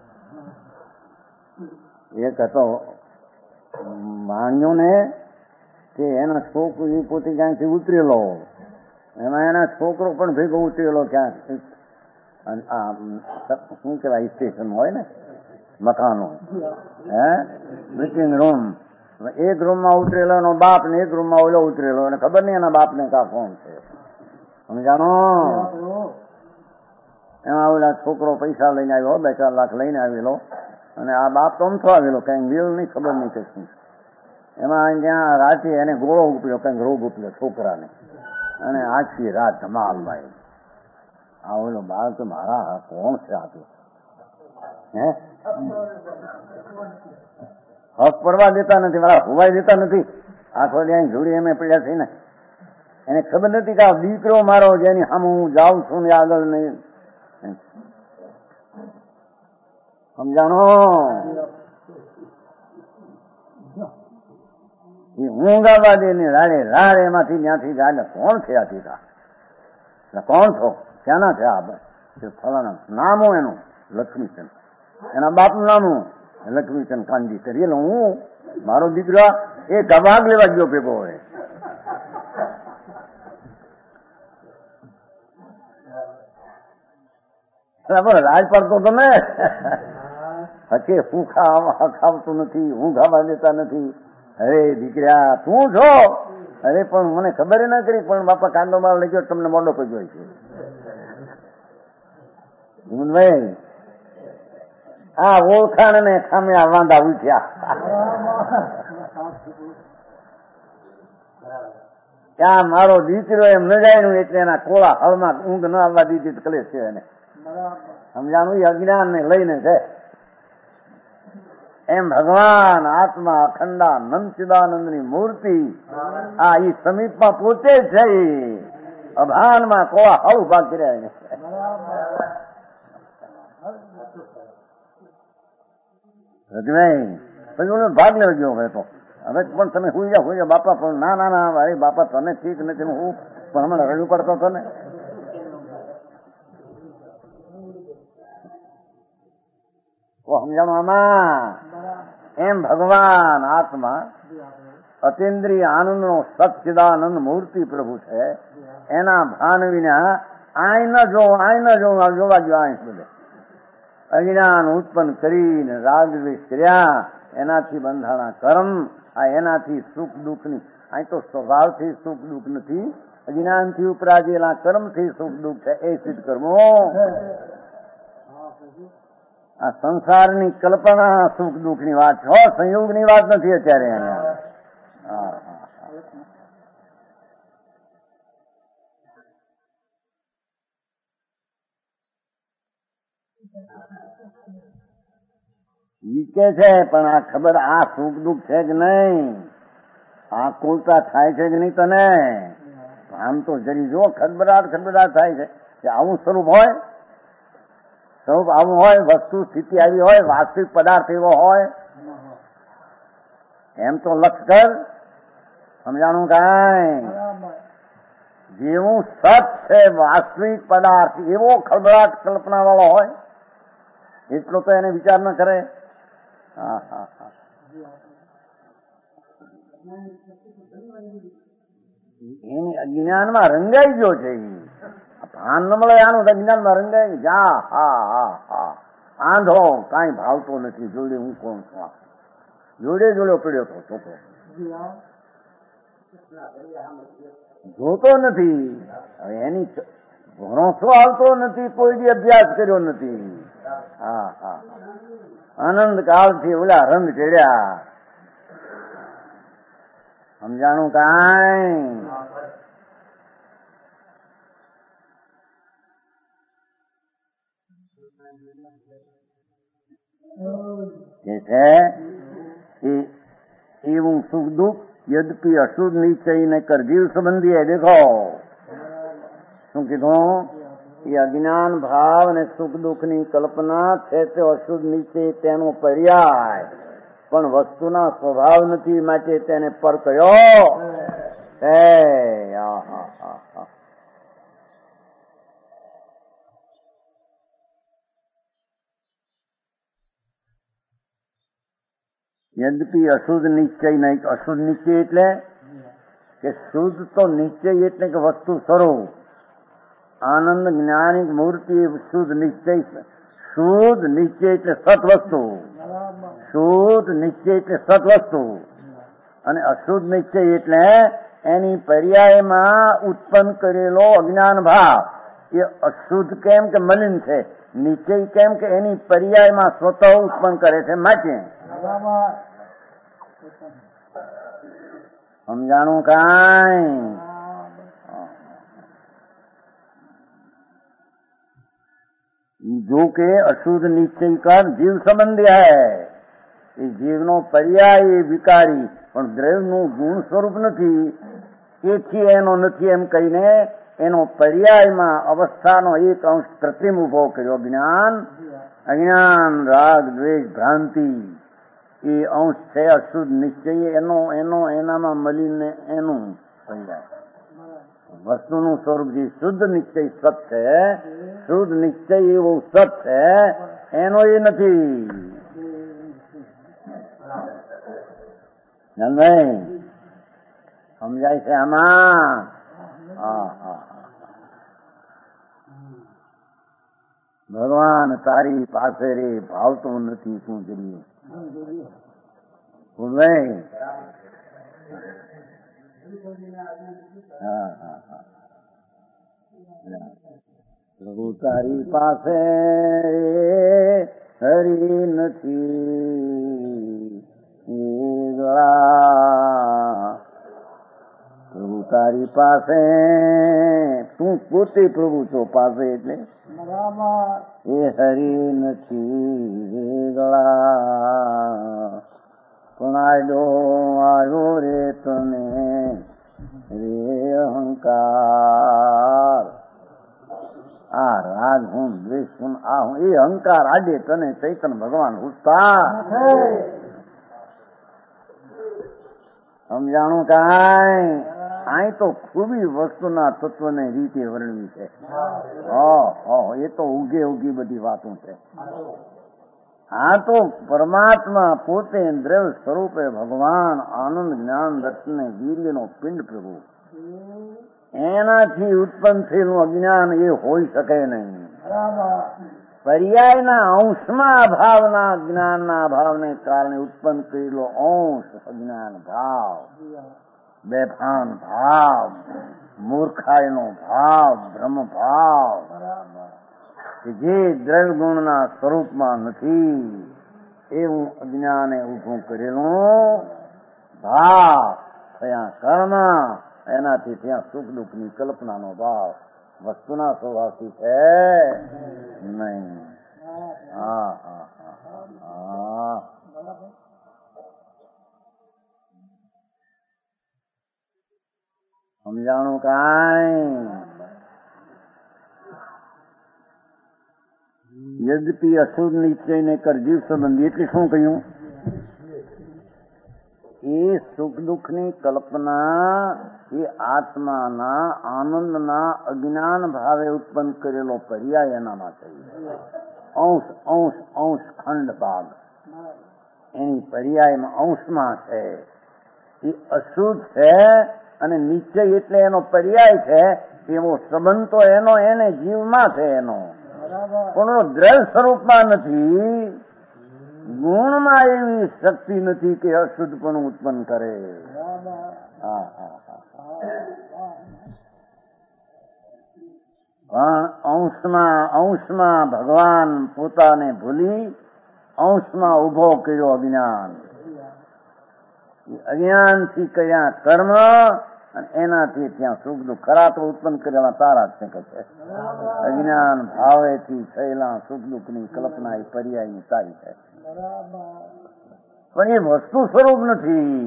એક હતો માન્યો ને કે એના છોકરો એ પોતે ક્યાંકથી ઉતરેલો, એમાં એના છોકરો પણ ભેગો ઉતરેલો ક્યાંક. શું કહેવાય સ્ટેશન હોય ને મકાનો, મીટિંગ રૂમ. એક રૂમમાં ઉતરેલો એનો બાપ ને એક રૂમમાં ઓલો ઉતરેલો, અને ખબર નહીં એના બાપ ને કા કોણ છે. સમજાણો? એમાં ઓલા છોકરો પૈસા લઈને આવ્યો, 2-4 લાખ લઈને આવેલો, અને આ બાપ તો અમથો આવેલો, કઈ વેલ નહીં, ખબર નહીં કે શું. એમાં ત્યાં રાતે એને ગોળો ઉપડ્યો, કઈક રોગ ઉપડ્યો છોકરાને, અને આખી રાત ધમાલમાં આ ઓલો બાળ તો મારા કોણ છે આપ્યો, હે હક પડવા દેતા નથી, મારા હોવાઈ દેતા નથી. આખો ત્યાં જોડી એમ પડ્યા છે ને, એને ખબર નથી કે આ દીકરો મારો જેની સામે હું જાઉં છું ને આગળ નહીં. સમજાણો? એ ઊંઘાવા દે ને રાડે રાડ એમાંથી ત્યાંથી જાય. કોણ છે આ દીકરા? કોણ છો? ક્યાંના છે આ? ફલાણા નામો એનું લક્ષ્મીચંદ, એના બાપનું નામું લક્ષ્મીચંદ કાનજી કરી. એટલે હું મારો દીકરા એ કબાગ લેવા ગયો ભેગો હોય. રાજ પડતો તો ને હકે હું ખાવતું નથી, હું ખાવા દેતા નથી. અરે દીકરા તું છો? અરે પણ મને ખબર ના કરી, પણ બાપા કાંદો માર લઈ ગયો, તમને મોડો પગ્યો છે. ભાઈ આ ઓળખાણ ને ખામ્યા વાંધા ઉઠ્યા. ત્યાં મારો દીકરો એમ ન જાય એટલે એના કોળા હળમાં ઊંઘ ન આવવા દીધી કલેશ છે એને. સમજાણું? એ અજ્ઞાન ને લઈને છે. એમ ભગવાન આત્મા અખંડાનંદ ચિદાનંદની મૂર્તિ આ ઈ સમીપમાં પોતે જ છે. અભાનમાં કોળા હળ ઉભા કર્યા એને. પછી ભાગ લેવા ગયો હવે તો. હવે પણ તમે સુઈ જાઓ બાપા. પણ ના ના ના અરે બાપા તને ઠીક નથી, હું પણ હમણાં રજૂ પડતો હતો ને. સમજાણું આમાં? એમ ભગવાન આત્મા અતિન્દ્રિય આનંદનો સચ્ચિદાનંદ મૂર્તિ પ્રભુ છે. એના ભાન વિના આય ન જોવા ગયો. આય બધે અજ્ઞાન ઉત્પન્ન કરીને રાગદ્વેષ કર્યા, એનાથી બંધાણા કર્મ. આ એનાથી સુખ દુઃખની અહીં તો સ્વભાવથી સુખ દુઃખ નથી, અજ્ઞાનથી ઉપરાજેલા કર્મથી સુખ દુઃખ છે. એ સિદ્ધ કર્મો આ સંસારની કલ્પના સુખ દુઃખની વાત છે, સંયોગની વાત નથી અત્યારે. વીકે છે પણ આ ખબર આ સુખ દુઃખ છે કે નહીં, આ કુલતા થાય છે કે નહીં તને? આમ તો જરી જો ખડબડાટ થાય છે કે આવું સ્વરૂપ હોય, સ્વરૂપ આવું હોય, વસ્તુ સ્થિતિ આવી હોય, વાસ્તવિક પદાર્થ એવો હોય, એમ તો લક્ષ કર. સમજાણું કાંઈ? જેવું સત છે વાસ્તવિક પદાર્થ એવો ખળબળાટ કલ્પના વાળો હોય, એટલો તો એને વિચાર ન કરે. એની અજ્ઞાનમાં રંગાઈ ગયો છે. ભાન ન મળે આનું અજ્ઞાનમાં રંગાઈ જા. આંધો કાંઈ ભાવતો નથી. જોડે હું કોણ છું? જોડે પડ્યો તો ચોખ્ખો જોતો નથી. હવે એની ભરોસો આવતો નથી. કોઈ દી અભ્યાસ કર્યો નથી. આનંદ કાળથી ઓલા રંગ ચડ્યા. સમજાણું કાંઈ? કે છે એવું સુખ દુઃખ યદ્યપि અશુદ્ધ નિશ્ચય ને કર જીવ સંબંધી है. देखो શું કીધું? એ અજ્ઞાન ભાવ અને સુખ દુઃખની કલ્પના છે તે અશુદ્ધ નિશ્ચય તેનો પર્યાય, પણ વસ્તુના સ્વભાવ નથી, માટે તેને પર કયો. યદ્યપિ અશુદ્ધ નિશ્ચય નહીં. અશુદ્ધ નિશ્ચય એટલે કે શુદ્ધ તો નિશ્ચય એટલે કે વસ્તુ સ્વરૂપ આનંદ જ્ઞાનિક મૂર્તિ. શુદ્ધ નિશ્ચય, શુદ્ધ નિશ્ચય એટલે સત વસ્તુ. શુદ્ધ નિશ્ચય એટલે સત વસ્તુ. અને અશુદ્ધ નિશ્ચય એટલે એની પર્યાયમાં ઉત્પન્ન કરેલો અજ્ઞાન ભાવ. એ અશુદ્ધ કેમ કે મલિન છે, નિશ્ચય કેમ કે એની પર્યાયમાં સ્વતઃ ઉત્પન્ન કરે છે. માટે સમજાણું કાંઈ? જો કે અશુદ્ધ નિશ્ચય કર જીવ સંબંધી હૈ. એ જીવનો પર્યાય એ વિકારી, પણ દ્રવ્યનું ગુણ સ્વરૂપ નથી. તેથી એનો નથી એમ કહીને એનો પર્યાયમાં અવસ્થાનો એક અંશ કૃત્રિમ ઉભો કર્યો. અજ્ઞાન રાગ દ્વેષ ભ્રાંતિ એ અંશ છે અશુદ્ધ નિશ્ચય. એનામાં મળીને એનું પર્યાય વસ્તુનું સ્વરૂપ જે શુદ્ધ નિશ્ચય સત છે, શુદ્ધ નિશ્ચય એવો સત છે, એનો એ નથી. સમજાય છે આમાં? ભગવાન તારી પાસે રે ભાવતો નથી, શું કરીએ? પ્રભુ તારી પાસે હરી નથી. પ્રભુ તારી પાસે, તું પોતે પ્રભુ છો પાસે, એટલે એ હરી નથી. પણ આવ્યો રે તને રે અહંકાર. આ રાગ હું દ્વેષ હું આ હું એ અહંકાર આડે તને ચૈતન ભગવાન ઉઠતા. સમજાણું કાંઈ? અહીં તો ખૂબી વસ્તુના તત્વને રીતે વર્ણવી છે. એ તો ઉગી બધી વાતો છે. આ તો પરમાત્મા પોતે દ્રવ્ય સ્વરૂપે ભગવાન આનંદ જ્ઞાન દર્શન વીર્યનો પિંડ પ્રભુ. એનાથી ઉત્પન્ન થયેલું અજ્ઞાન એ હોઈ શકે નહીં. પર્યાયના અંશમાં અભાવના જ્ઞાનના અભાવને કારણે ઉત્પન્ન કરેલો અંશ અજ્ઞાન ભાવ, બેભાન ભાવ, મૂર્ખાઈનો ભાવ, બ્રહ્મ ભાવ કે જે દ્રવ્ય ગુણના સ્વરૂપમાં નથી એવું અજ્ઞાને ઉભું કરેલું ભાવ થયા કર્મ. એનાથી ત્યાં સુખ દુઃખની કલ્પનાનો ભાવ વસ્તુના સ્વભાવથી છે નહીં. સમજાણું કાંઈ? યદ્યપી અસુર નિશ્ચય ને કરજીવ સંબંધી એટલે શું કહ્યું? એ સુખ દુઃખની કલ્પના એ આત્માના આનંદના અજ્ઞાન ભાવે ઉત્પન્ન કરેલો પર્યાય એનામાં થઈ. અંશ અંશ અંશ ખંડ ભાગ એની પર્યાયમાં અંશમાં છે. એ અશુદ્ધ છે અને નિશ્ચય એટલે એનો પર્યાય છે. એવો સંબંધ તો એનો એને જીવમાં છે એનો, પણ દ્રવ્ય સ્વરૂપમાં નથી. ગુણમાં એવી શક્તિ નથી કે અશુદ્ધ પણ ઉત્પન્ન કરે. પણ અંશમાં ભગવાન પોતાને ભૂલી અંશમાં ઉભો કર્યો અજ્ઞાન. અજ્ઞાનથી કર્યા કર્મ અને એનાથી ત્યાં સુખ દુઃખ ખરા તો ઉત્પન્ન કરેલા તારા જ છે. અજ્ઞાન ભાવેથી થયેલા સુખ દુઃખની કલ્પના એ પર્યાયની તારી છે, પણ એ વસ્તુ સ્વરૂપ નથી.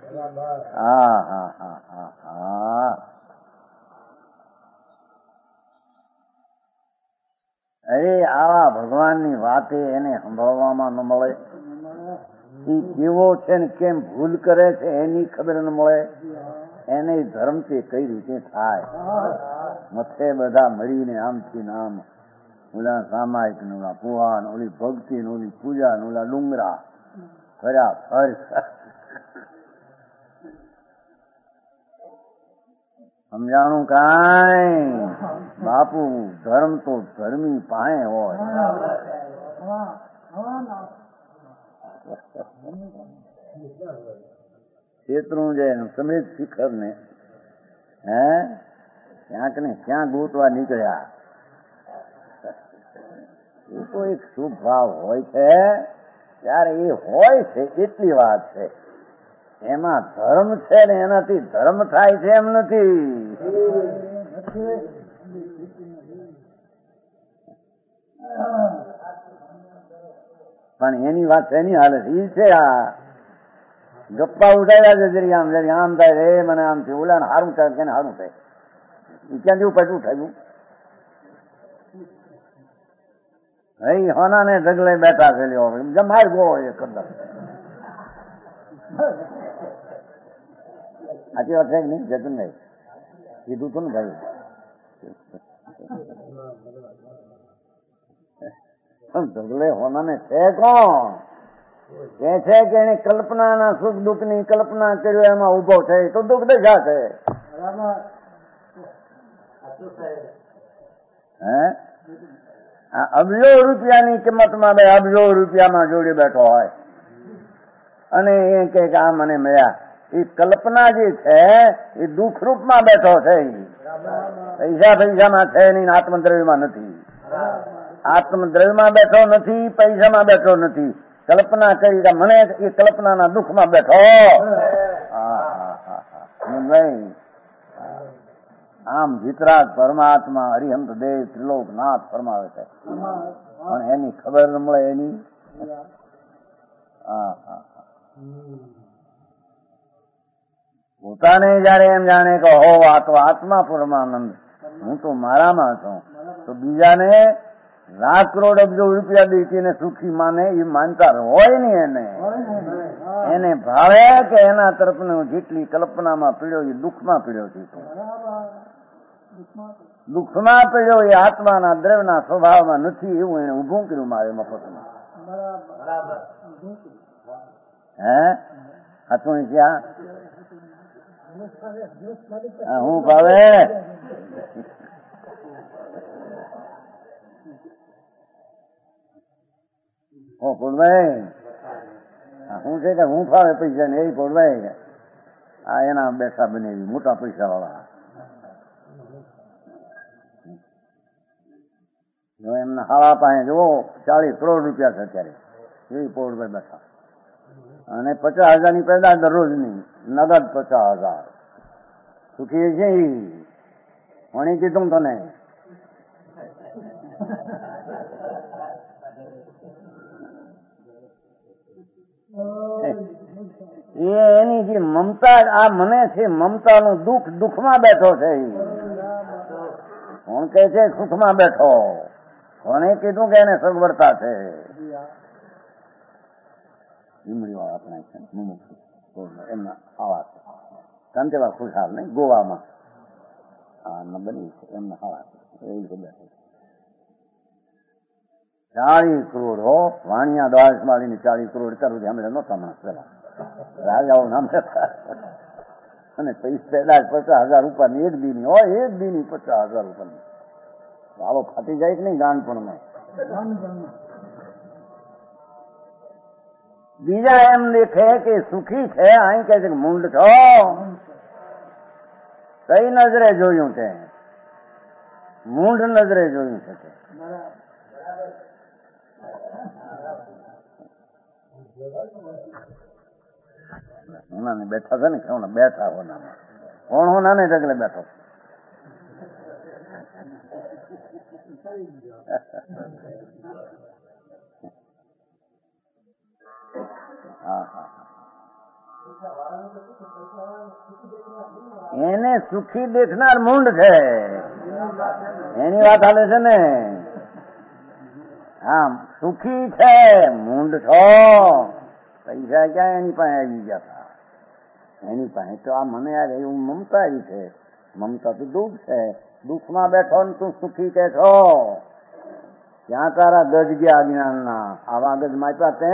અરે આવા ભગવાનની વાતે એને સંભળવામાં ન મળે. એ કેવો છે ને કેમ ભૂલ કરે છે એની ખબર ન મળે. એને ધર્મથી કઈ રીતે થાય? મથે બધા મળીને આમથી નામ, ઓલા સામાયિક ને ઓલા પુહાન, ઓલી ભક્તિ ને ઓલી પૂજા ને ઓલા ડુંગરા ફર્યા ફર. સમજાણું કાંઈ? બાપુ ધર્મ તો ધર્મી પાસે હોય. શેત્રુંજય સમેત શિખર ને ક્યાંક ને ક્યાં ગોતવા નીકળ્યા. એ તો એક શુભ ભાવ હોય છે ત્યારે એ હોય છે એટલી વાત છે. એમાં ધર્મ છે ને એનાથી ધર્મ થાય છે એમ નથી. પણ એની વાત એની હાલત એ છે. આ ગપ્પા ઉઠાવ્યા છે જરી આમ થાય રે મને આમ છે, ઓલા સારું થાય કે સારું થાય. એ ક્યાં જેવું પટવું થયું? હઈ હોના ને ઢગલે બેઠા છે. જમાર ગો એ કદર સાચી વાત છે કે નહીં જતનભાઈ? કીધું તું ને ભાઈ. ઢગલે હોનાને છે કોણ? કે છે કે એને કલ્પનાના સુખ દુઃખ ની કલ્પના કર્યો એમાં ઉભો છે તો દુઃખ દશા છે. અબજો રૂપિયાની કિંમતમાં બે અબજો રૂપિયામાં જોડે બેઠો હોય અને એ કે આ મને મળ્યા. એ કલ્પના જે છે એ દુઃખ રૂપમાં બેઠો છે. પૈસામાં છે નહીં, આત્મદ્રવ્યમાં નથી. આત્મદ્રવ્યમાં બેઠો નથી, પૈસામાં બેઠો નથી. કલ્પના કરી કે મને એ કલ્પનાના દુઃખમાં બેઠો. આમ વિતરાગ પરમાત્મા હરિહંત દેવ ત્રિલોકનાથ ફરમાવે છે, પણ એની ખબર ન મળે એની. પોતાને જયારે એમ જાણે કે હો આ તો આત્મા પરમાનંદ, હું તો મારામાં છું, તો બીજાને લાખ કરોડ અબજો રૂપિયા દેખીને સુખી માને એ માનતા હોય ને એને ભાવે કે એના તરફનો જેટલી કલ્પનામાં પીડ્યો એ દુઃખમાં પીડ્યો છે. દુઃખમાં પીડ્યો એ આત્માના દ્રવ્યના સ્વભાવમાં નથી. એવું એને ઉભું કર્યું મારે મફતમાં. હાથું ક્યાં હું ભાવે પોળભાઈ શું છે કે હું ફાવે પૈસા ને એ પોળભાઈ આ એના બેઠા બનેવી મોટા પૈસા વાળા. જો એમના હાળા પાસે જુઓ 40 કરોડ રૂપિયા છે અત્યારે, એવી પોળભાઈ બેઠા અને 50,000 ની પેદા દરરોજની નગદ 50,000 સુખી છે. વણી કીધું તને એની જે મમતા આ મને છે, મમતાનું દુઃખ દુઃખમાં બેઠો છે. કોણ કે છે સુખમાં બેઠો? કોને કીધું કે એને સગવડતા છે? લીમડીઓ આપણે છે એમના આવા કાંતેવા ખુશાલ નહીં, ગોવામાં બની છે એમના આવા એવી રીતે બેઠો. 40 કરોડ હો, વાણિયા દાસ માળીને 40 કરોડ અત્યાર સુધી અમે નહોતા માણસ પેલા રાજાઓ નામ લેતા. અને પૈસા પેલા 50,000 રૂપિયાની એક દીની હોય, એક દીની 50,000 રૂપિયાની. વાળો ફાટી જાય કે નહીં ગાનપણમાં? બીજા એમ દેખે કે સુખી છે, અહીં કે છે મૂંડ છો. કઈ નજરે જોયું છે? મૂંઢ નજરે જોયું છે. હોનાને બેઠા છે ને, કેવું બેઠા હોનામાં કોણ હોનાને ઢગલે બેઠો? એને સુખી દેખનાર મૂંઢ છે, એની વાત હાલે છે ને. હા, સુખી છે, મૂંઢ છો. પૈસા ક્યાં એની પાસે આવી ગયા હતા? એની પાસે તો આ મને યાર એવું મમતા આવી છે. મમતા તો દુઃખ છે, દુઃખમાં બેઠો ને તું સુખી કે છો. ક્યાં તારા ગજ ગયા જ્ઞાનના? આવા ગજ માપ્યા તે?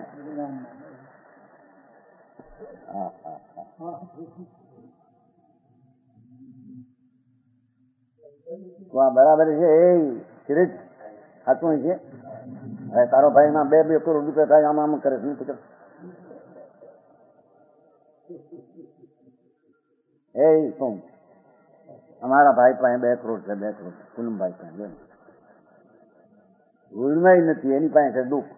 બરાબર છે. એ સિરીજ સાચું છે. હવે તારો ભાઈ ના 2 કરોડ રૂપિયા થાય, આમ આમ કરે નથી કરતો. એ શું અમારા ભાઈ પાસે 2 કરોડ છે, 2 કરોડ પૂનમભાઈ પાસે ભૂલમાં નથી. એની પાસે છે દુઃખ.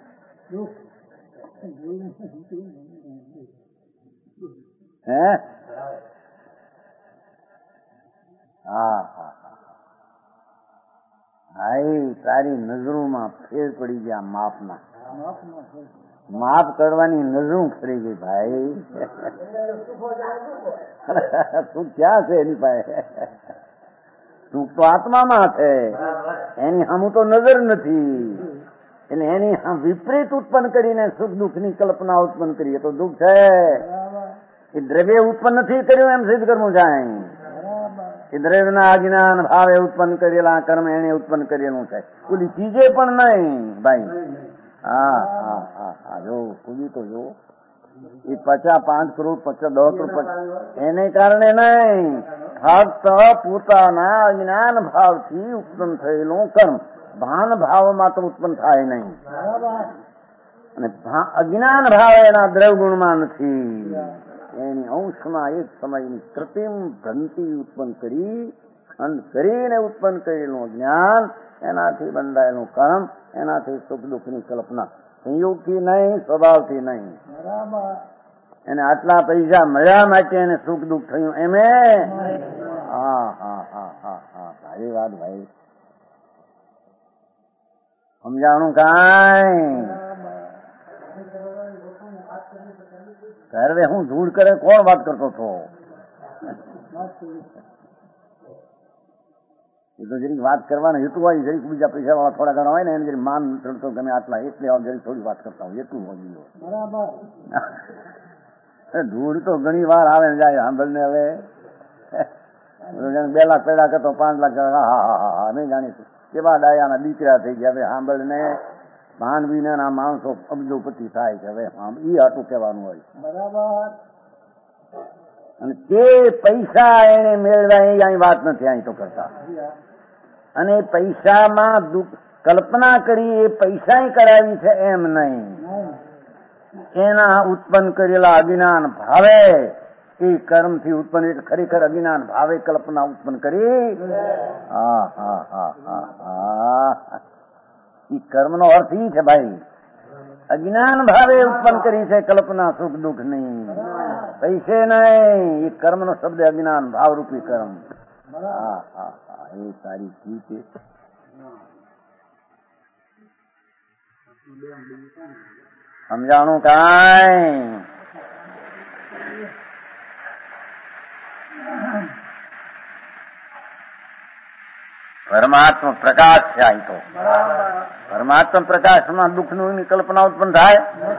હે હા હા ભાઈ, તારી નજરોમાં ફેર પડી ગયા. માપના માપ કરવાની નજરું ફરી ગઈ ભાઈ. તું ક્યાં છે એની પાસે? તું તો આત્મામાં છે, એની સામું તો નજર નથી. એટલે એની વિપરીત ઉત્પન્ન કરીને સુખ દુઃખ ની કલ્પના ઉત્પન્ન કરીએ તો દુઃખ છે. એ દ્રવ્ય ઉત્પન્ન નથી કર્યું એમ સિદ્ધ કરવું જાય. એ દ્રવ્યના અજ્ઞાન ભાવે ઉત્પન્ન કરેલા કર્મ એને ઉત્પન્ન કરેલું છે. ઓલી ચીજે પણ નહીં ભાઈ. હા હા હા હા, જો પૂરી તો જો એ 5 કરોડ 10 કરોડ એને કારણે નહીં, ફક્ત પોતાના અજ્ઞાન ભાવથી ઉત્પન્ન થયેલું કર્મ ભાન ભાવમાં તો ઉત્પન્ન થાય નહીં. અને અજ્ઞાન ભાવ એના દ્રવ્ય ગુણમાં નથી. એની અંશમાં એક સમયની કૃત્રિમ ભ્રાંતિ ઉત્પન્ન કરીને ઉત્પન્ન કરેલું જ્ઞાન, એનાથી બંધાયેલું કર્મ, એનાથી સુખ દુઃખની કલ્પના સંયોગથી નહીં, સ્વભાવથી નહીં. એને આટલા પૈસા મળ્યા માટે એને સુખ દુઃખ થયું એમે? હા હા હા હા હા, ભારી વાત ભાઈ. સમજાણું કાંઈ? સર્વે હું ધૂળ કરે કોણ વાત કરતો છો? એ તો જરીક વાત કરવાનો હેતુ હોય, જરીક બીજા પૈસા વાળા થોડા ઘણા હોય ને એને જરી માન ચડતો ગમે આટલા એટલે જરી થોડી વાત કરતા હોય એટલું હોય. ધૂળ તો ઘણી વાર આવે ને જાય. સાંભળ ને હવે 2 લાખ પેડા કરતો 5 લાખ, હા હા હા નહીં જાણીશું કેવા ડાયાના દીકરા થઈ ગયા. હવે સાંભળ ને ભાનવીને ના માણસો અબજોપતિ થાય છે. હવે એ આટલું કહેવાનું હોય. બરાબર. અને તે પૈસા એને મેળવ્યા એ અહીં વાત નથી અહીં તો કરતા. અને પૈસામાં કલ્પના કરી એ પૈસા કરાવી છે એમ નહીં. એના ઉત્પન્ન કરેલા અજ્ઞાન ભાવે એ કર્મથી ઉત્પન્ન, એટલે ખરેખર અજ્ઞાન ભાવે કલ્પના ઉત્પન્ન કરી. હા હા હા હા હા, એ કર્મનો અર્થ એ છે ભાઈ, અજ્ઞાન ભાવે ઉત્પન્ન કરી છે કલ્પના સુખ દુઃખ નહીં, પૈસે નહીં. એ કર્મનો શબ્દ અજ્ઞાન ભાવરૂપી કર્મ. હા હા હા, એ સારી ચીજ છે. સમજાણું કાંઈ? પરમાત્મા પ્રકાશ છે. આ તો પરમાત્મા પ્રકાશમાં દુઃખની કલ્પના ઉત્પન્ન થાય?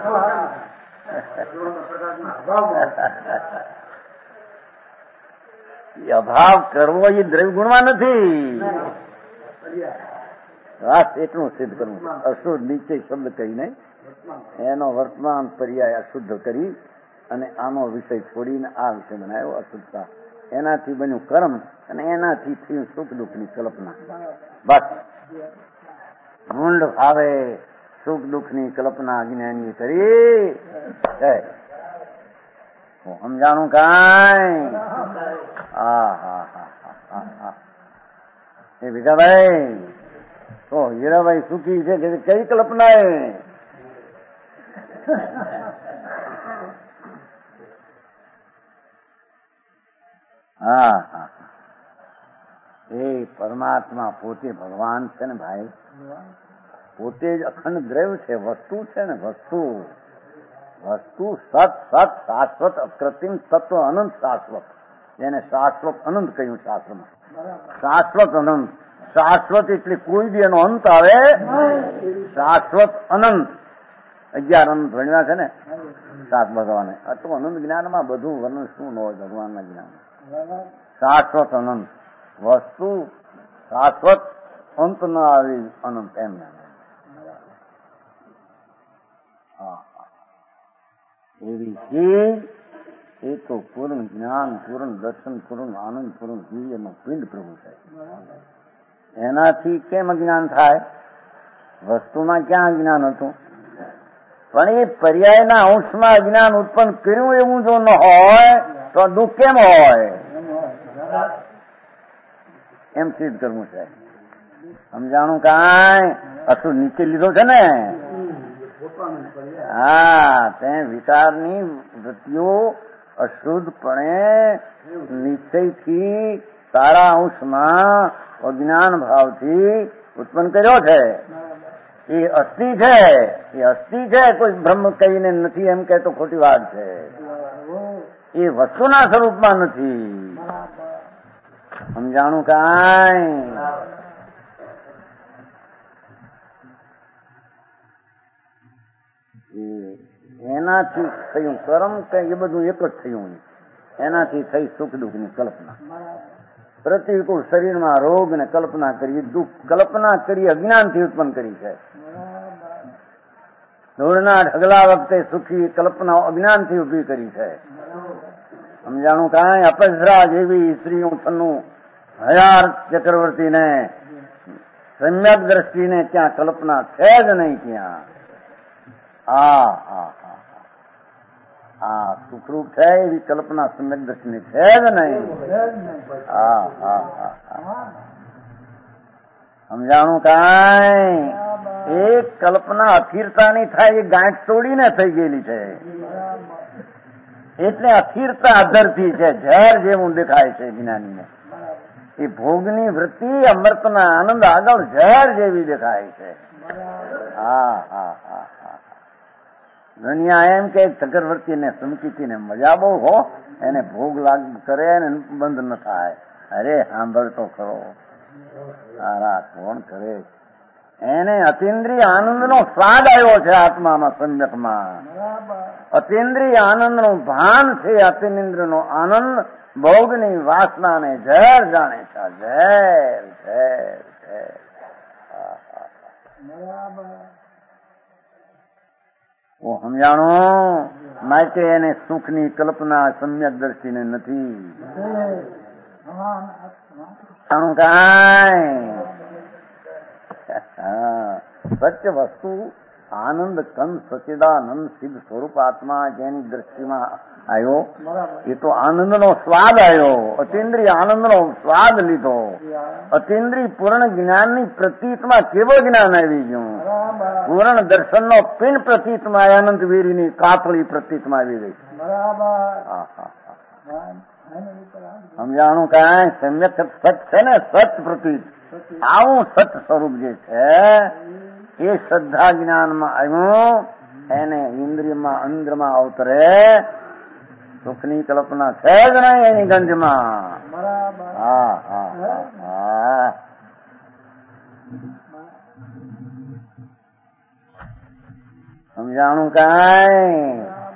અભાવ કરવો એ દ્રવ્ય ગુણમાં નથી. વાત એટલું સિદ્ધ કરવું. અશુદ્ધ નીચે શબ્દ કહીને એનો વર્તમાન પર્યાય અશુદ્ધ કરી અને આનો વિષય છોડીને આ વિષય બનાવ્યો અશુદ્ધતા. એનાથી બન્યું કર્મ અને એનાથી થયું સુખ દુઃખની કલ્પના. બસ ઊંડ ભાવે સુખ દુઃખની કલ્પના અજ્ઞાની કરી સમજાણું કાંઈ? એ ભીખાભાઈ તો હીરાભાઈ સુખી છે કે કઈ કલ્પના? એ પરમાત્મા પોતે ભગવાન છે ને ભાઈ, પોતે જ અખંડ દ્રવ્ય છે, વસ્તુ છે ને વસ્તુ. વસ્તુ સત સત શાશ્વત અકૃત્રિમ તત્વ અનંત શાશ્વત, જેને શાશ્વત અનંત કહ્યું શાસ્ત્રમાં. શાશ્વત અનંત. શાશ્વત એટલે કોઈ બી એનો અંત આવે. શાશ્વત અનંત 11 અનંત ભણ્યા છે ને 7 ભગવાને. આ તો અનંત જ્ઞાનમાં બધું વર્ણન શું ન હોય ભગવાનના જ્ઞાન. શાશ્વત અનંત વસ્તુ, શાશ્વત અંત ન આવી અનંત એમ. એવી ચીજ એ તો પૂર્ણ જ્ઞાન, પૂર્ણ દર્શન, પૂર્ણ આનંદ, પૂર્ણ વીર્યનો પિંડ પ્રભુ છે. એનાથી કેમ અજ્ઞાન થાય? વસ્તુમાં ક્યાં અજ્ઞાન હતું? પણ એ પર્યાયના અંશમાં અજ્ઞાન ઉત્પન્ન કર્યું એવું જો ન હોય તો દુઃખ કેમ હોય? એમ સિદ્ધ કરવું છે. સમજાણું કાંઈ? અસુર નીચે લીધો છે ને. તે વિકારની વૃત્તિઓ અશુદ્ધપણે નિશ્ચયથી સારા અંશમાં અજ્ઞાન ભાવથી ઉત્પન્ન કર્યો છે. એ અસ્થિ છે, એ અસ્થિ છે. કોઈ બ્રહ્મ કહીને નથી એમ કહેતો ખોટી વાત છે. એ વસ્તુના સ્વરૂપમાં નથી. સમજાણું કાંઈ? એનાથી થયું કર્મ કે એ બધું એક જ થયું. એનાથી થઈ સુખ દુઃખની કલ્પના. પ્રતિકૂળ શરીરમાં રોગ ને કલ્પના કરી, દુઃખ કલ્પના કરી અજ્ઞાનથી ઉત્પન્ન કરી છે. ધૂળના ઢગલા વખતે સુખી કલ્પના અજ્ઞાનથી ઉભી કરી છે. સમજાણું કાંઈ? અપસરા જેવી સ્ત્રીઓ છન્નું 1000 ચક્રવર્તીને સમ્યક દ્રષ્ટિને ત્યાં કલ્પના છે જ નહીં. ત્યાં સુખરૂપ છે એવી કલ્પના સમ્યક દ્રષ્ટિની છે જ નહીં. સમજાણું કાંઈ? એક કલ્પના અસ્થિરતાની થાય એ ગાંઠ તોડીને થઈ ગયેલી છે. એટલે અસ્થિરતા અધરથી છે. ઝેર જેવું દેખાય છે જ્ઞાનીને. એ ભોગની વૃત્તિ અમૃતના આનંદ આગળ ઝેર જેવી દેખાય છે. દુનિયા એમ કે ચક્રવર્તી ને સમકીતી ને મજા બહુ હો, એને ભોગ લાગ કરે ને બંધ ન થાય. અરે સાંભળ તો ખરો, સારા કોણ કરે? એને અતિન્દ્રિય આનંદનો સ્વાદ આવ્યો છે આત્મામાં, સમ્યકમાં. અતિન્દ્રિય આનંદનું ભાન છે. અતિન્દ્રિયનો આનંદ ભોગની વાસનાને ઝેર જાણે છે. ઝેર ઝેર ઝેર. સમજાણો? માટે એને સુખની કલ્પના સમ્યક દ્રષ્ટિને નથી. સત્ય વસ્તુ આનંદ કંદ સચિદાનંદ સિદ્ધ સ્વરૂપ આત્મા જેની દ્રષ્ટિમાં આવ્યો એ તો આનંદનો સ્વાદ આવ્યો. અતિન્દ્રિય આનંદનો સ્વાદ લીધો. અતિન્દ્રિય પૂર્ણ જ્ઞાનની પ્રતીતમાં કેવો જ્ઞાન આવી ગયું? પૂર્ણ દર્શનનો પિંડ પ્રતીતમાં અનંત વીરની કાપળી પ્રતીતમાં આવી ગઈ. સમજાણું કાંઈ? સમ્યક સત છે ને, સત પ્રતીત. આવું સત સ્વરૂપ જે છે એ શ્રદ્ધા જ્ઞાનમાં આવ્યું. એને ઇન્દ્રિયમાં અંદરમાં અવતરે સુખની કલ્પના છે જ નહીં એની ગંજમાં. સમજાણું કાંઈ?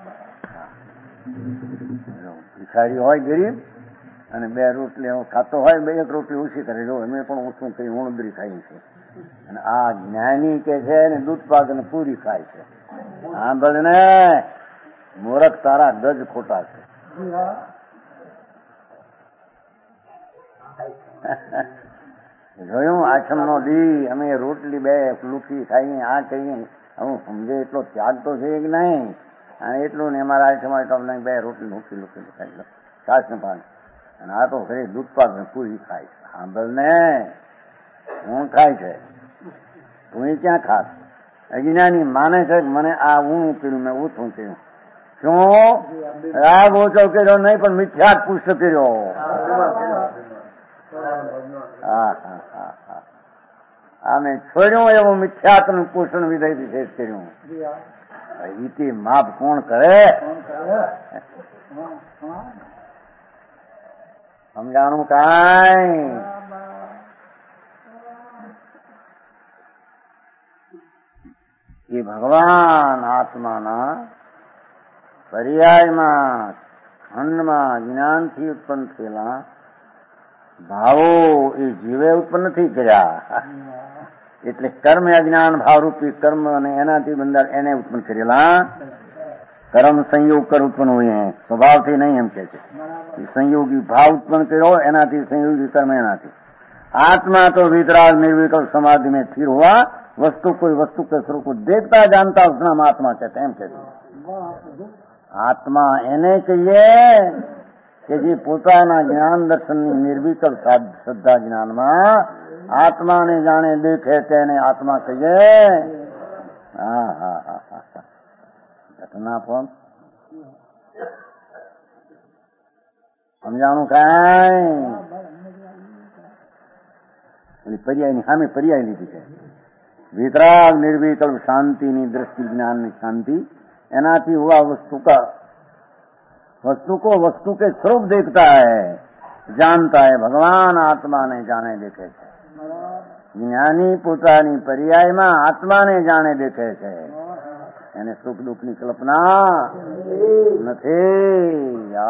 ભિખારી હોય ગરીબ અને 2 રોટલી ખાતો હોય, 1 રોટલી ઓછી કરી લો, એમ પણ ઓછું કરી ઉણદરી ખાઈ છે. અને આ જ્ઞાની કે છે ને દૂધ પાક ને પૂરી ખાય છે. સાંભળ ને મૂરખ, તારા ગજ ખોટા છે. જોયું? આઠમ નો દી અમે રોટલી 2 લુખી ખાઈએ, આ કહીએ. હું સમજે એટલો ત્યાગ તો છે કે નહીં? અને એટલું ને અમારા આઠમાં તમને 2 રોટલી લુખી ખાઈ લો, છાસ ને પાણી. અને આ તો ઘરે દૂધ પાક ને પૂરી ખાય છે. સાંભળ ને, હું ખાય છે, તું ક્યાં ખાસ? અજ્ઞાની માને છે કે મને આ ઊણું કર્યું, મેં ઓછું કર્યું. શું રાગ ઓછો કર્યો નહીં, પણ મિથ્યાત પુષ્ટ કર્યો. આમે છોડ્યું એવું મિથ્યાત્મનું પોષણ વિધેય વિશેષ કર્યું. ઇતિ માપ કોણ કરે? સમજાણું કાંઈ? એ ભગવાન આત્માના પર્યાયમાં ખંડમાં જ્ઞાનથી ઉત્પન્ન થયેલા ભાવો એ જીવે ઉત્પન્ન નથી કર્યા. એટલે કર્મ અજ્ઞાન ભાવરૂપી કર્મ અને એનાથી બંધાર એને ઉત્પન્ન કરેલા. કર્મ સંયોગ કર ઉત્પન્ન હોય, સ્વભાવથી નહીં એમ કે છે. સંયોગી ભાવ ઉત્પન્ન કર્યો, એનાથી સંયોગી કર્મ એનાથી. आत्मा तो वितराग निर्विकल्प समाधि में स्थिर हुआ, वस्तु कोई वस्तु के स्वरूप को देखता जानता उसका नाम आत्मा कहते हैं. आत्मा એને કહીએ કે જે પોતાના જ્ઞાન દર્શનની નિર્વિકલ્પ શ્રદ્ધા જ્ઞાનમાં આત્માને જાણે દેખે તેને આત્મા કહીએ. ઘટના પણ સમજાણું કાંઈ? પર્યાયની સામે પર્યાય લીધી છે. વિતરાગ निर्विकल्प शांतिनी दृष्टि ज्ञाननी शांति, एनाथी हुआ वस्तु को वस्तु के स्वरूप देखता है, जानता है. भगवान आत्मा ने जाने देखे છે. જ્ઞાની પોતાની પર્યાયમાં આત્માને જાણે દેખે છે. એને સુખ દુઃખની કલ્પના નથી.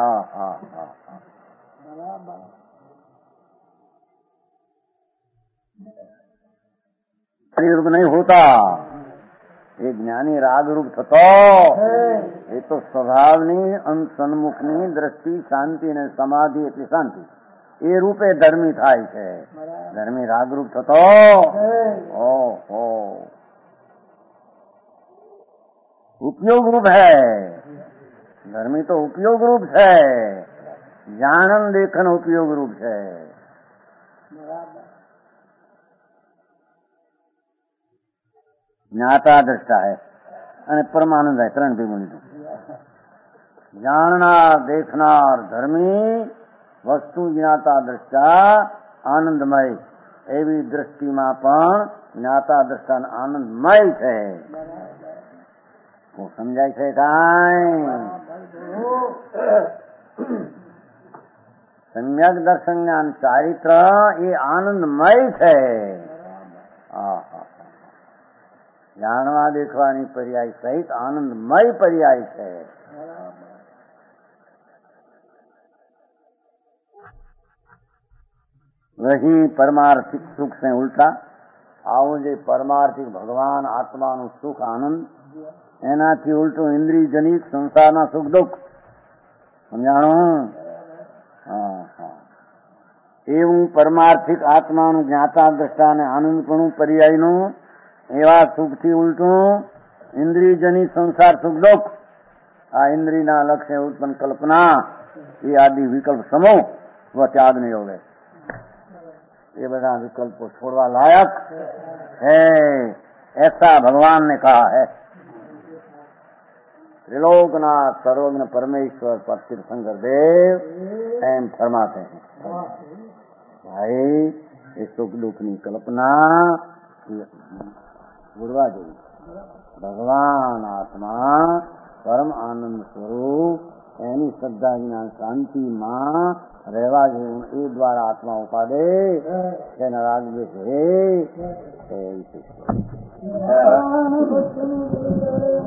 रूप नहीं होता. ये ज्ञानी राग रूप थतो ये तो स्वभावनी सन्मुखनी दृष्टि शांति ने समाधि एटली शांति એ રૂપે ધર્મી થાય છે. ધર્મી રાગરૂપ થતો ઓહો ઉપયોગ રૂપ है. ધર્મી તો ઉપયોગ રૂપ છે. જાણન દેખન ઉપયોગ રૂપ છે. જ્ઞાતા દ્રષ્ટા है અને પરમાનંદ है. 3 ભેગું લીધું. જાણનાર દેખનાર ધર્મી, વસ્તુ જ્ઞાતા દ્રષ્ટા આનંદમય. એવી દ્રષ્ટિમાં પણ જ્ઞાતા દ્રષ્ટા આનંદમય છે. સમજાય છે કાંઈ? સમ્યક દર્શન જ્ઞાન ચારિત્ર એ આનંદમય છે. જાણવા દેખવાની પર્યાય સહિત આનંદમય પર્યાય છે. वही परमार्थिक सुख से उल्टा આવું જે પરમાર્થિક ભગવાન આત્માનું સુખ આનંદ, એનાથી ઉલટું ઇન્દ્રિય જનિત સંસારના સુખ દુઃખ. સમજાણું? એવું પરમાર્થિક આત્માનું જ્ઞાતા દ્રષ્ટા અને આનંદપણું પર્યાયનું એવા સુખથી ઉલટું ઇન્દ્રિય જનિત સંસાર સુખ દુઃખ. આ ઇન્દ્રિયના લક્ષ્ય ઉત્પન્ન કલ્પના એ આદि વિકલ્પ સમૂહ व त्याग नहीं होवे. ये बड़ा विकल्प को छोड़वा लायक है, ऐसा भगवान ने कहा है. त्रिलोकनाथ सर्वज्ञ परमेश्वर पर तीर्थंकर देव एम फरमाते हैं, भाई ये सुख दुख की कल्पना छोड़वा જોઈએ. भगवान आत्मा परम आनंद स्वरूप એની શ્રદ્ધા જ્ઞાન શાંતિમાં રહેવા જેવું એ દ્વારા આત્મા ઉપાડે તેના રાગ છે.